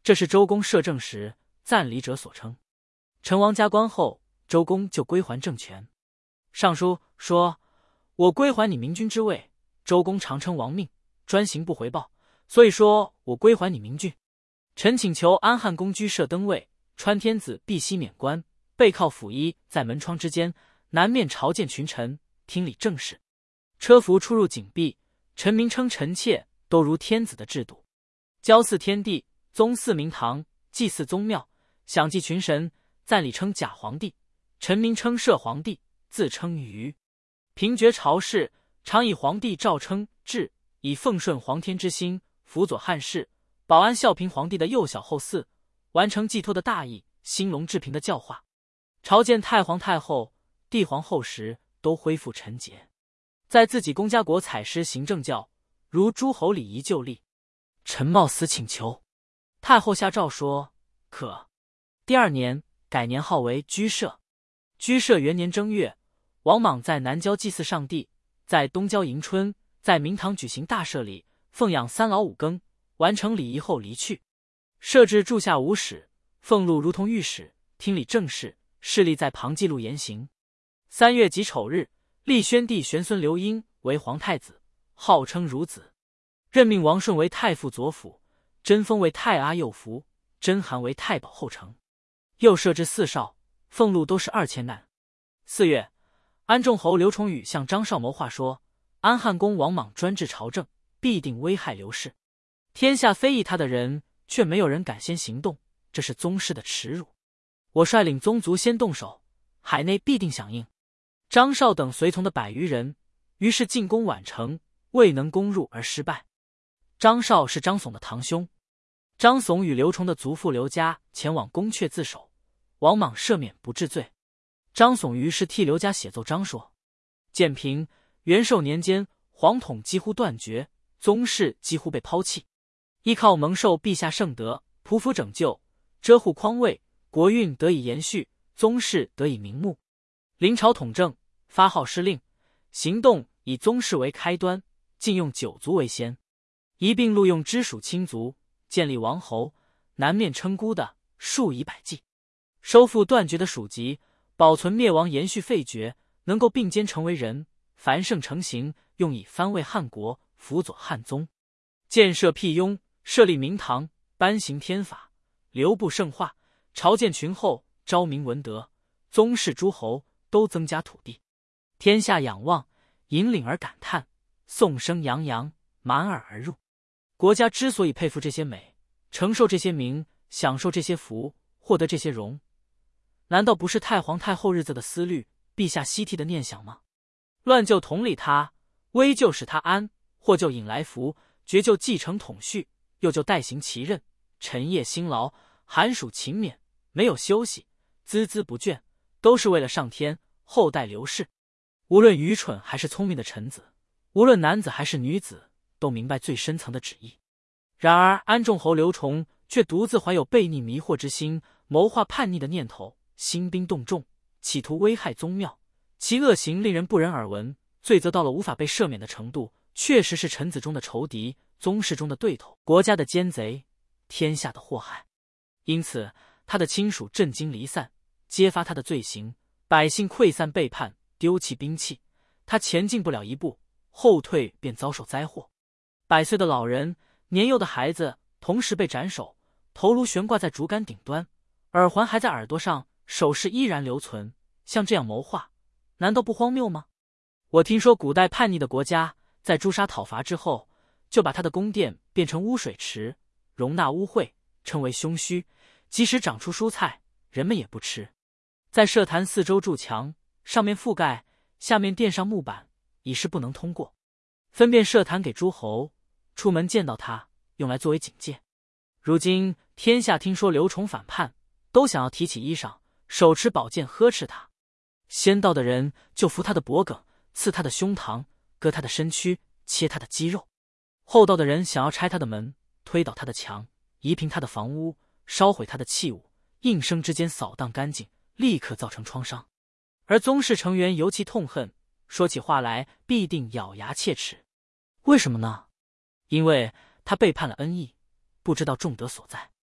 这是周公摄政时赞礼者所称。陈王加官后，周公就归还政权。上书说：“我归还你明君之位。”周公常称王命，专行不回报，所以说我归还你明君。臣请求安汉公居舍登位，川天子必悉免官，背靠辅衣，在门窗之间，南面朝见群臣，听理政事。车服出入紧闭，臣民称臣妾，都如天子的制度。交祀天地，宗祀明堂，祭祀宗庙，享祭群神，赞礼称假皇帝，臣民称摄皇帝，自称虞。平决朝事，常以皇帝诏称制，以奉顺皇天之心，辅佐汉室，保安孝平皇帝的幼小后嗣，完成寄托的大义，兴隆治平的教化。朝见太皇太后、帝皇后时，都恢复臣节。在自己公家国采施行政教，如诸侯礼仪旧例。臣冒死请求。太后下诏说可。第二年改年号为居舍。居舍元年正月，王莽在南郊祭祀上帝，在东郊迎春，在明堂举行大赦礼，奉养三老五更，完成礼仪后离去。设置柱下五史，俸禄如同御史，听理政事，势力在旁记录言行。三月己丑日，立宣帝玄孙刘婴为皇太子，号称孺子，任命王顺为太傅左辅，贞丰为太阿右辅，甄邯为太保后丞。又设置四少，俸禄都是二千担。四月，安众侯刘崇宇向张绍谋划说，安汉公王莽专制朝政，必定危害刘氏，天下非议他的人，却没有人敢先行动，这是宗室的耻辱。我率领宗族先动手，海内必定响应。张绍等随从的百余人，于是进攻宛城，未能攻入而失败。张绍是张耸的堂兄，张耸与刘崇的族父刘家前往宫阙自首，王莽赦免不治罪。张耸于是替刘家写奏章说：建平、元寿年间，皇统几乎断绝，宗室几乎被抛弃，依靠蒙受陛下圣德，匍匐拯救，遮护匡卫，国运得以延续，宗室得以明目。临朝统政，发号施令，行动以宗室为开端，尽用九族为先，一并录用知属亲族，建立王侯，南面称孤的数以百计，收复断绝的属籍，保存灭亡延续废绝，能够并肩成为人，繁盛成形，用以藩慰汉国，辅佐汉宗。建设辟雍，设立明堂，颁行天法，流布圣化，朝见群后，昭明文德，宗室诸侯都增加土地，天下仰望，引领而感叹，颂声洋洋，满耳而入。国家之所以佩服这些美，承受这些名，享受这些福，获得这些荣，难道不是太皇太后日子的思虑，陛下希替的念想吗？乱就统理他，危就使他安，祸就引来福，绝就继承统序，又就代行其任，晨夜辛劳，寒暑勤勉，没有休息，孜孜不倦，都是为了上天，后代刘氏。无论愚蠢还是聪明的臣子，无论男子还是女子，都明白最深层的旨意。然而安众侯刘崇却独自怀有悖逆迷惑之心，谋划叛逆的念头，兴兵动众，企图危害宗庙，其恶行令人不忍耳闻，罪责到了无法被赦免的程度，确实是臣子中的仇敌，宗室中的对头，国家的奸贼，天下的祸害。因此他的亲属震惊离散，揭发他的罪行，百姓溃散背叛，丢弃兵器，他前进不了一步，后退便遭受灾祸。百岁的老人，年幼的孩子同时被斩首，头颅悬挂在竹竿顶端，耳环还在耳朵上，首饰依然留存。像这样谋划，难道不荒谬吗？我听说古代叛逆的国家在诛杀讨伐之后，就把他的宫殿变成污水池，容纳污秽，称为凶虚，即使长出蔬菜，人们也不吃。在社坛四周筑墙，上面覆盖，下面垫上木板，以示不能通过。分辨社坛给诸侯，出门见到他，用来作为警戒。如今天下听说刘崇反叛，都想要提起衣裳，手持宝剑呵斥他。先到的人就扶他的脖颈，刺他的胸膛，割他的身躯，切他的肌肉；后到的人想要拆他的门，推倒他的墙，夷平他的房屋，烧毁他的器物，应声之间扫荡干净，立刻造成创伤。而宗室成员尤其痛恨，说起话来必定咬牙切齿。为什么呢？因为他背叛了恩义，不知道重德所在。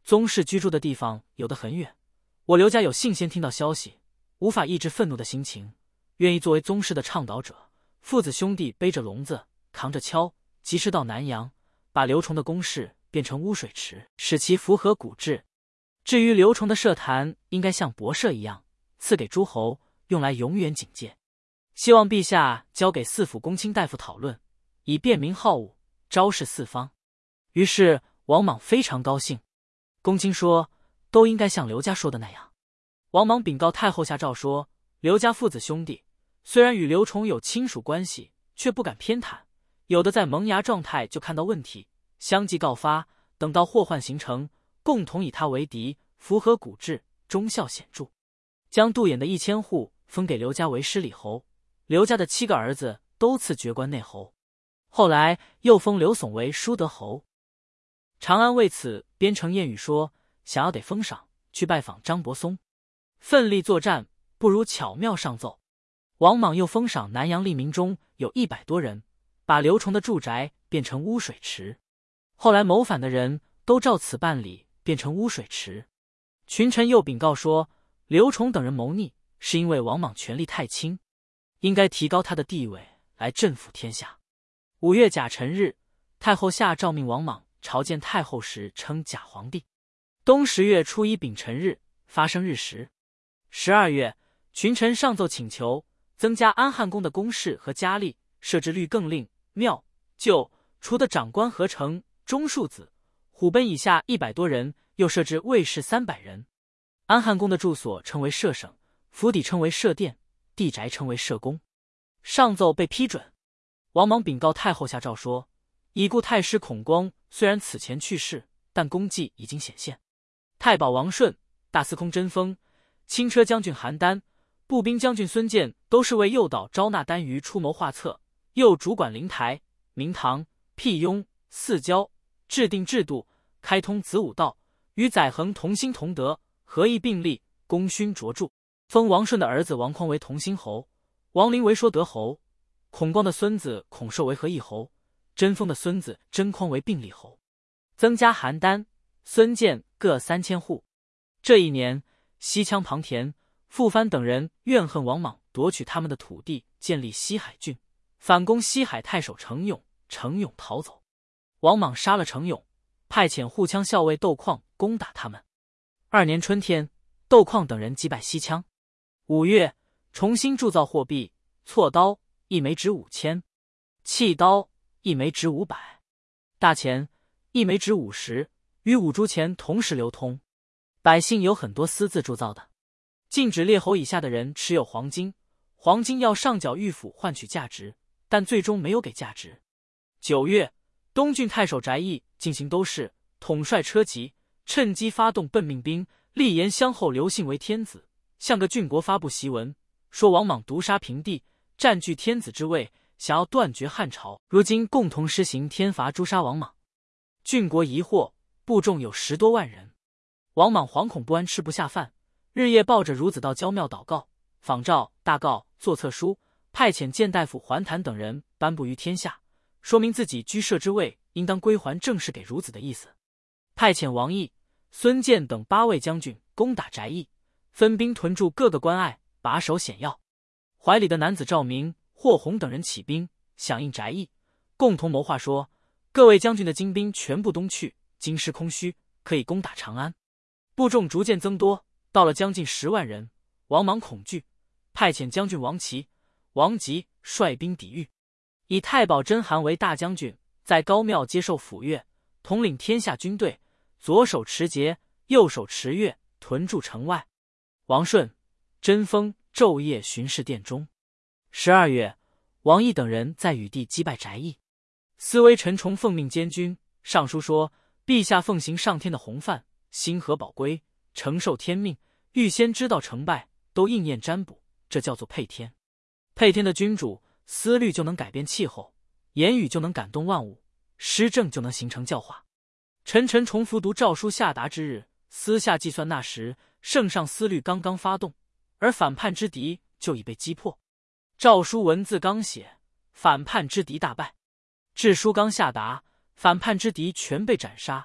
宗室居住的地方有得很远，我刘家有幸先听到消息，无法抑制愤怒的心情，愿意作为宗室的倡导者。父子兄弟背着笼子，扛着锹，及时到南阳，把刘崇的宫室变成污水池，使其符合古制。至于刘崇的社坛，应该像博社一样，赐给诸侯，用来永远警戒。希望陛下交给四府公卿大夫讨论，以便民好恶，昭示四方。于是王莽非常高兴。公卿说，都应该像刘家说的那样。王莽禀告太后下诏说，刘家父子兄弟虽然与刘崇有亲属关系，却不敢偏袒，有的在萌芽状态就看到问题，相继告发，等到祸患形成，共同以他为敌，符合古制，忠孝显著。将杜衍的一千户封给刘家为师礼侯，刘家的七个儿子都赐爵关内侯，后来又封刘悚为舒德侯。长安为此编成谚语说，想要得封赏，去拜访张伯松，奋力作战，不如巧妙上奏。王莽又封赏南阳吏民中有一百多人，把刘崇的住宅变成污水池。后来谋反的人都照此办理，变成污水池。群臣又禀告说，刘崇等人谋逆，是因为王莽权力太轻，应该提高他的地位，来镇抚天下。五月甲辰日，太后下诏命王莽朝见太后时称假皇帝。冬十月初一丙辰日，发生日食。十二月，群臣上奏请求增加安汉宫的宫室和佳丽，设置律更令、庙、厩，除的长官合成、中庶子、虎贲以下一百多人，又设置卫士三百人。安汉宫的住所称为舍省，府邸称为舍殿，地宅称为舍宫。上奏被批准。王莽禀告太后下诏说，已故太师孔光虽然此前去世，但功绩已经显现。太保王顺、大司空甄封、轻车将军韩丹、步兵将军孙建都是为诱导招纳单于出谋划策，又主管灵台、明堂、辟雍、四郊，制定制度，开通子午道，与载衡同心同德，合议并立，功勋卓著。封王顺的儿子王匡为同心侯，王陵为说德侯，孔光的孙子孔寿为合议侯，甄封的孙子甄匡为并立侯。增加邯郸、孙建各三千户。这一年，西羌庞田、傅藩等人怨恨王莽夺取他们的土地，建立西海郡，反攻西海太守程勇，程勇逃走。王莽杀了程勇，派遣护羌校尉窦况攻打他们。二年春天，窦况等人击败西羌。五月，重新铸造货币，锉刀一枚值五千，契刀一枚值五百，大钱一枚值五十，与五铢钱同时流通。百姓有很多私自铸造的。禁止列侯以下的人持有黄金，黄金要上缴御府换取价值，但最终没有给价值。九月，东郡太守翟义进行都事，统帅车骑，趁机发动奔命兵，立言相后刘信为天子，向个郡国发布檄文，说王莽毒杀平地，占据天子之位，想要断绝汉朝，如今共同施行天罚诛杀王莽。郡国疑惑，部众有十多万人。王莽惶恐不安，吃不下饭，日夜抱着孺子到郊庙祷告，仿诏、大告、作册书，派遣谏大夫桓谭等人颁布于天下，说明自己居舍之位应当归还正式给孺子的意思。派遣王毅、孙建等八位将军攻打翟义，分兵屯驻各个关隘，把守险要。怀里的男子赵明、霍弘等人起兵响应翟义，共同谋划说，各位将军的精兵全部东去，京师空虚，可以攻打长安。部众逐渐增多，到了将近十万人。王莽恐惧，派遣将军王齐、王吉率兵抵御，以太保甄邯为大将军，在高庙接受府乐，统领天下军队，左手持节，右手持钺，屯驻城外。王顺、甄封昼夜巡视殿中。十二月，王毅等人在禹地击败翟义。司微陈崇奉命监军，上书说，陛下奉行上天的洪范，星河宝龟，承受天命，预先知道成败，都应验占卜，这叫做配天。配天的君主，思虑就能改变气候，言语就能感动万物，施政就能形成教化。陈陈重复读诏书下达之日，私下计算那时圣上思虑刚刚发动，而反叛之敌就已被击破。诏书文字刚写，反叛之敌大败；制书刚下达，反叛之敌全被斩杀。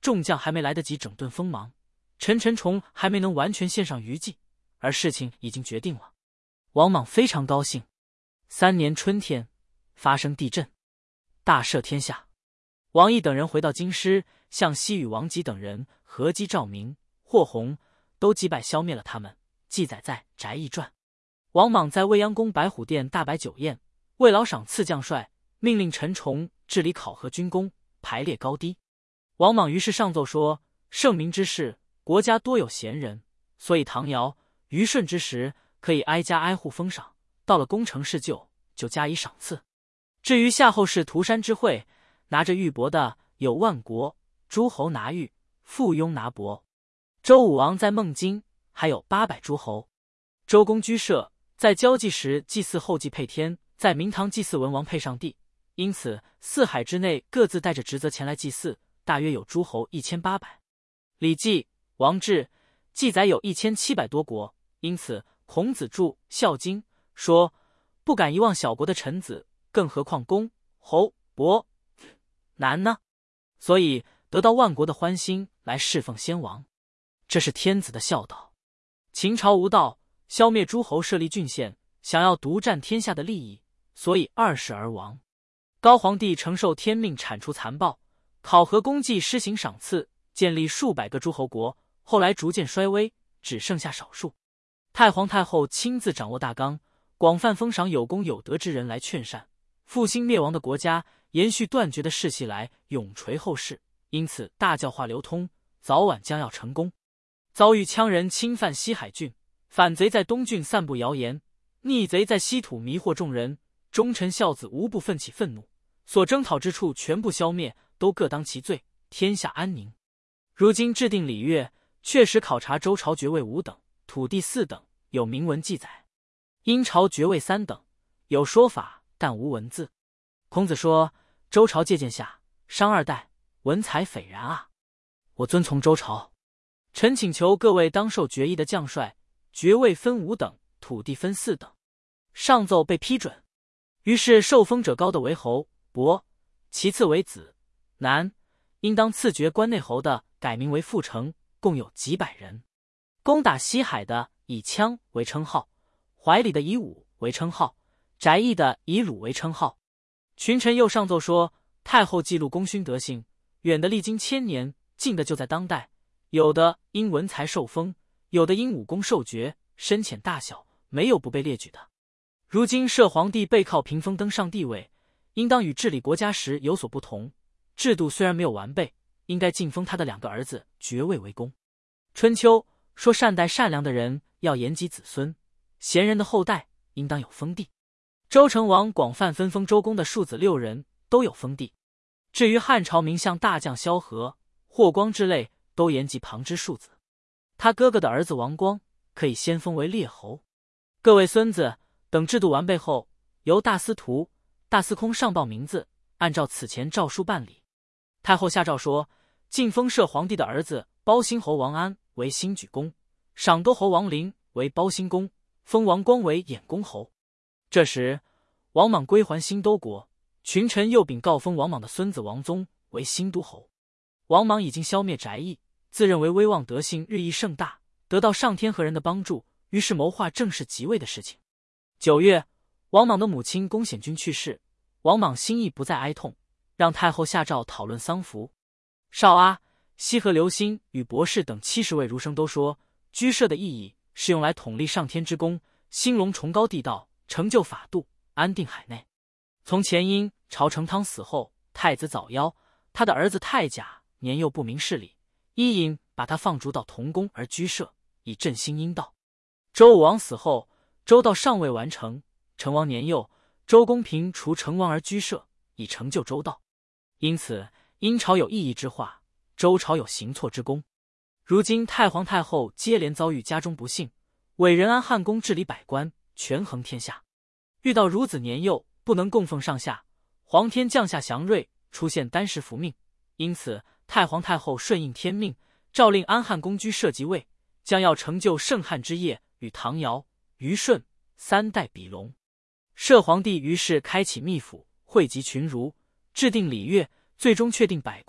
众将还没来得及整顿锋芒，陈陈重还没能完全献上余迹，而事情已经决定了。王莽非常高兴。三年春天，发生地震，大赦天下。王毅等人回到京师，向西与王吉等人合击赵明、霍弘，都击败消灭了他们，记载在《翟义传》。王莽在未央宫白虎殿大摆酒宴，为劳赏赐将帅，命令陈崇治理考核军功，排列高低。王莽于是上奏说：圣明之事，国家多有贤人，所以唐尧、虞舜之时，可以挨家挨户封赏，到了功成事就，就加以赏赐。至于夏后氏涂山之会，拿着玉帛的有万国、诸侯拿玉，附庸拿帛。周武王在孟津还有八百诸侯。周公居舍，在交际时祭祀后稷配天，在明堂祭祀文王配上帝，因此四海之内各自带着职责前来祭祀，大约有诸侯一千八百。礼记、王志记载有一千七百多国，因此孔子著《孝经》说：不敢遗忘小国的臣子，更何况公、侯、伯、难呢？所以得到万国的欢心来侍奉先王，这是天子的孝道。秦朝无道，消灭诸侯，设立郡县，想要独占天下的利益，所以二世而亡。高皇帝承受天命，铲除残暴，考核功绩，施行赏赐，建立数百个诸侯国，后来逐渐衰微，只剩下少数。太皇太后亲自掌握大纲，广泛封赏有功有德之人来劝善，复兴灭亡的国家，延续断绝的世系来永垂后世，因此大教化流通，早晚将要成功。遭遇羌人侵犯西海郡，反贼在东郡散布谣言，逆贼在西土迷惑众人，忠臣孝子无不奋起愤怒，所征讨之处全部消灭，都各当其罪，天下安宁。如今制定礼乐，确实考察周朝爵位五等，土地四等，有明文记载；殷朝爵位三等，有说法，但无文字。孔子说：周朝借鉴下，商二代，文采斐然啊！我遵从周朝。臣请求各位当受爵邑的将帅，爵位分五等，土地分四等。上奏被批准，于是受封者高的为侯、伯，其次为子、男，应当赐爵关内侯的改名为傅成，共有几百人。攻打西海的以羌为称号，怀里的以武为称号，翟义的以鲁为称号。群臣又上奏说：太后记录功勋德行，远的历经千年，近的就在当代，有的因文才受封，有的因武功受爵，深浅大小，没有不被列举的。如今摄皇帝背靠屏风登上帝位，应当与治理国家时有所不同，制度虽然没有完备，应该晋封他的两个儿子爵位为公。春秋说善待善良的人要延及子孙，贤人的后代应当有封地。周成王广泛分封周公的庶子六人都有封地。至于汉朝名相大将萧何、霍光之类，都延及旁支庶子。他哥哥的儿子王光可以先封为列侯。各位孙子等制度完备后，由大司徒、大司空上报名字，按照此前诏书办理。太后下诏说，晋封摄皇帝的儿子包兴侯王安为新举公，赏都侯王陵为包兴公，封王光为衍公侯。这时王莽归还新都国，群臣又禀告封王莽的孙子王宗为新都侯。王莽已经消灭翟义，自认为威望德行日益盛大，得到上天和人的帮助，于是谋划正式即位的事情。九月，王莽的母亲龚显君去世，王莽心意不再哀痛，让太后下诏讨论丧服。少阿、羲和刘歆与博士等七十位儒生都说，居舍的意义是用来统立上天之功，兴隆崇高地道，成就法度，安定海内。从前因朝成汤死后，太子早夭，他的儿子太甲年幼不明事理，伊尹把他放逐到同宫而居舍，以振兴阴道。周武王死后，周道尚未完成，成王年幼，周公平除成王而居舍，以成就周道。因此殷朝有意义之化，周朝有行错之功。如今太皇太后接连遭遇家中不幸，伟人安汉宫治理百官，权衡天下，遇到孺子年幼，不能供奉上下，皇天降下祥瑞，出现单食服命。因此太皇太后顺应天命，诏令安汉公居舍即位，将要成就盛汉之业，与唐尧、虞舜三代比龙。摄皇帝于是开启秘府，汇集群儒，制定礼乐，最终确定百官，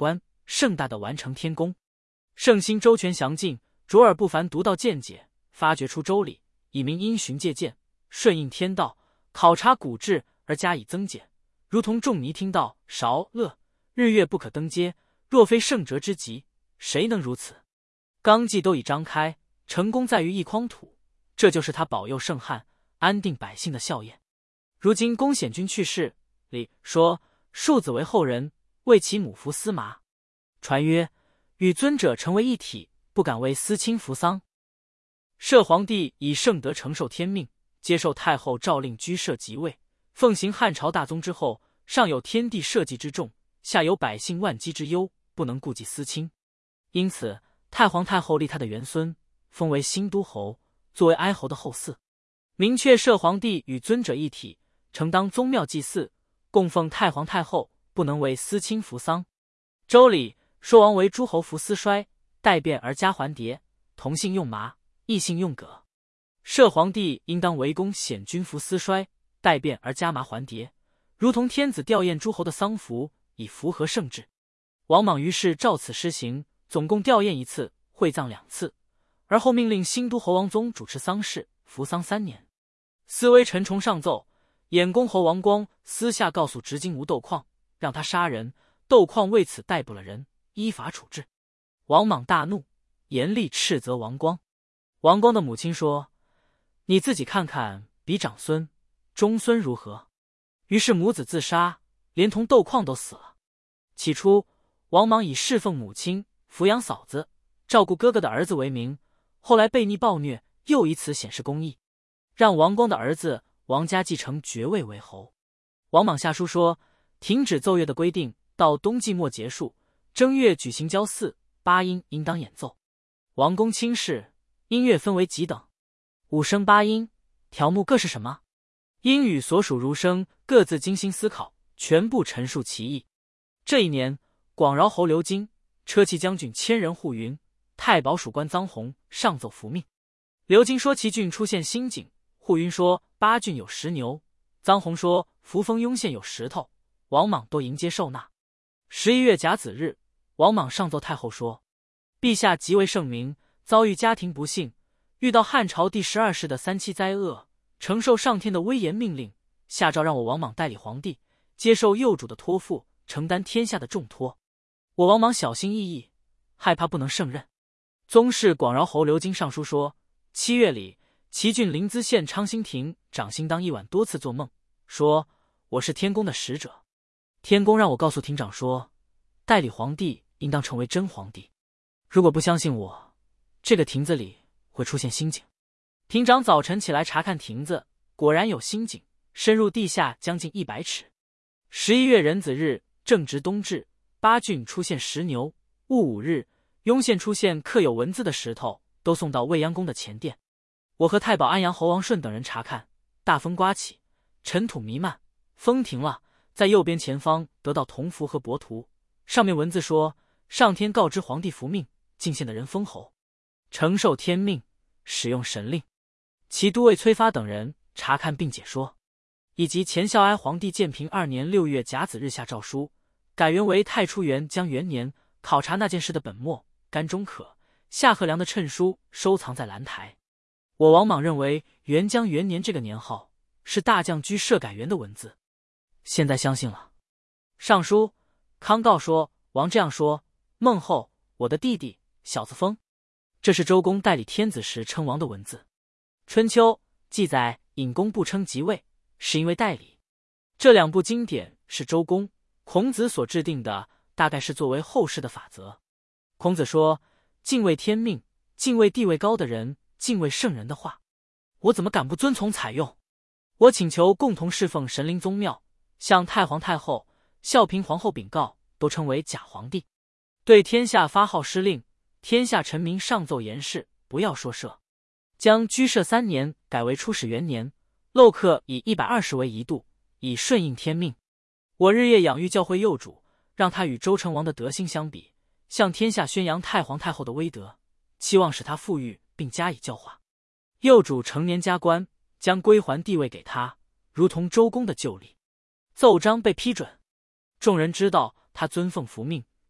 盛大的完成天宫。圣心周全详尽，卓尔不凡独到见解，发掘出周礼，以明因循借鉴，顺应天道，考察古制而加以增减，如同仲尼听到韶乐日月不可登阶，若非圣哲之极，谁能如此？纲纪都已张开，成功在于一匡土，这就是他保佑圣汉、安定百姓的效验。如今公显君去世，礼说庶子为后人，为其母服司麻。传曰与尊者成为一体，不敢为司亲服丧。摄皇帝以圣德承受天命，接受太后诏令居摄即位，奉行汉朝大宗之后，上有天地社稷之重，下有百姓万机之忧，不能顾及司亲。因此太皇太后立他的元孙，封为新都侯，作为哀侯的后嗣，明确摄皇帝与尊者一体，承当宗庙祭祀，供奉太皇太后，不能为司亲服丧。周礼说王为诸侯服司衰，代变而加还牒，同姓用麻，异姓用葛。摄皇帝应当为公显君服司衰，代变而加麻还牒，如同天子吊唁诸侯的丧服，以符合圣制。王莽于是照此施行，总共吊唁一次，会葬两次，而后命令新都侯王宗主持丧事，服丧三年。司微陈崇上奏，衍公侯王光私下告诉执金吾窦况，让他杀人，窦况为此逮捕了人，依法处置。王莽大怒，严厉斥责王光。王光的母亲说：“你自己看看比长孙、中孙如何？”于是母子自杀，连同窦况都死了。起初王莽以侍奉母亲、抚养嫂子、照顾哥哥的儿子为名，后来悖逆暴虐，又以此显示公义，让王光的儿子王嘉继承爵位为侯。王莽下书说，停止奏乐的规定到冬季末结束，正月举行交祀，八音应当演奏。王公亲事，音乐分为几等？五声八音，条目各是什么？音与所属儒生各自精心思考，全部陈述其意。这一年，广饶侯刘京、车骑将军千人护云、太保属官臧洪上奏服命。刘京说其郡出现新景，护云说八郡有石牛，臧洪说扶风雍县有石头，王莽都迎接受纳。十一月甲子日，王莽上奏太后说：“陛下极为圣明，遭遇家庭不幸，遇到汉朝第十二世的三七灾厄，承受上天的威严命令，下诏让我王莽代理皇帝，接受幼主的托付，承担天下的重托。我王莽小心翼翼，害怕不能胜任。”宗室广饶侯刘京上书说：“七月里，齐郡临淄县昌兴亭长兴当一晚多次做梦，说我是天公的使者。天公让我告诉亭长说，代理皇帝应当成为真皇帝。如果不相信我，这个亭子里会出现星景。”亭长早晨起来查看亭子，果然有星景，深入地下将近一百尺。十一月壬子日，正值冬至，八郡出现石牛，戊午日，雍县出现刻有文字的石头，都送到未央宫的前殿。我和太保安阳侯王顺等人查看，大风刮起，尘土弥漫，风停了，在右边前方得到铜符和帛图，上面文字说：上天告知皇帝服命，进献的人封侯，承受天命，使用神令。其都尉崔发等人查看并解说，以及前孝哀皇帝建平二年六月甲子日下诏书，改元为太初元江元年，考察那件事的本末，甘中可、夏贺良的谶书收藏在兰台。我王莽认为元江元年这个年号是大将居社改元的文字，现在相信了。上书康告说，王这样说：孟后，我的弟弟，小子封。这是周公代理天子时称王的文字。春秋记载尹公不称即位，是因为代理。这两部经典是周公、孔子所制定的，大概是作为后世的法则。孔子说，敬畏天命，敬畏地位高的人，敬畏圣人的话，我怎么敢不遵从采用？我请求共同侍奉神灵宗庙，向太皇太后、孝平皇后禀告，都称为假皇帝。对天下发号施令，天下臣民上奏言事，不要说赦。将居社三年改为初始元年，漏刻以一百二十为一度，以顺应天命。我日夜养育教诲幼主，让他与周成王的德行相比，向天下宣扬太皇太后的威德，期望使他富裕并加以教化。幼主成年加官，将归还地位给他，如同周公的旧例。奏章被批准，众人知道他遵奉服命，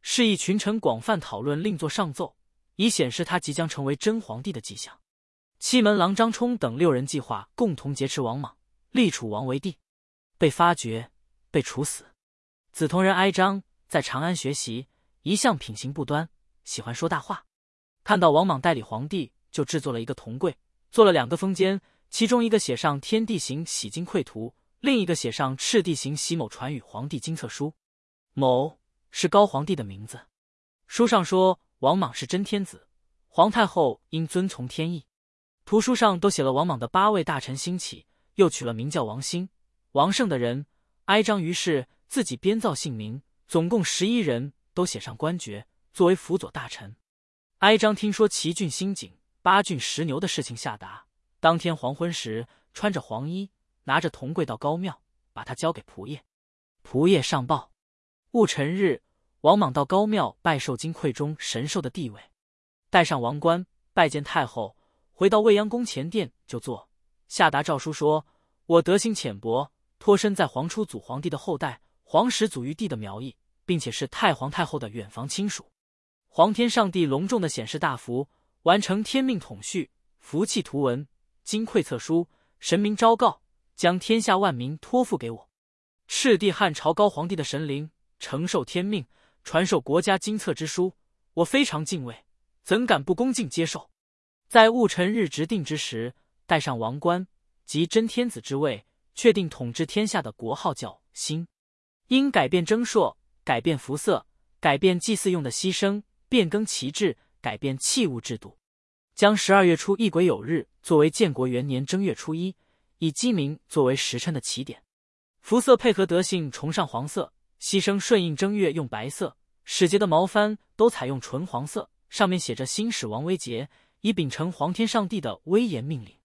示意群臣广泛讨论，另作上奏，以显示他即将成为真皇帝的迹象。七门郎张冲等六人计划共同劫持王莽，立楚王为帝，被发觉，被处死。梓潼人哀章在长安学习，一向品行不端，喜欢说大话。看到王莽代理皇帝，就制作了一个铜柜，做了两个封间，其中一个写上天地行洗经绘图，另一个写上赤地行洗某传与皇帝经册书。某是高皇帝的名字。书上说王莽是真天子，皇太后应遵从天意。图书上都写了王莽的八位大臣兴起，又取了名叫王兴、王胜的人。哀章于是自己编造姓名，总共十一人，都写上官爵，作为辅佐大臣。哀章听说齐郡兴景、八郡食牛的事情下达，当天黄昏时，穿着黄衣，拿着铜柜到高庙，把它交给仆夜。仆夜上报，戊辰日，王莽到高庙拜受金柜中神兽的地位，戴上王冠，拜见太后，回到未央宫前殿就坐，下达诏书说：我德行浅薄，脱身在皇初祖皇帝的后代，皇始祖玉帝的苗裔，并且是太皇太后的远房亲属。皇天上帝隆重的显示大符，完成天命统序，符气图文，金匮册书，神明昭告，将天下万民托付给我。赤帝汉朝高皇帝的神灵承受天命，传授国家金册之书，我非常敬畏，怎敢不恭敬接受？在戊辰日执定之时，戴上王冠及真天子之位，确定统治天下的国号叫兴。因改变征朔，改变服色，改变祭祀用的牺牲，变更旗制，改变器物制度，将十二月初一癸酉日作为建国元年正月初一，以鸡鸣作为时辰的起点。服色配合德性崇尚黄色，牺牲顺应正月用白色，使节的毛幡都采用纯黄色，上面写着新始王威节，以秉承皇天上帝的威严命令。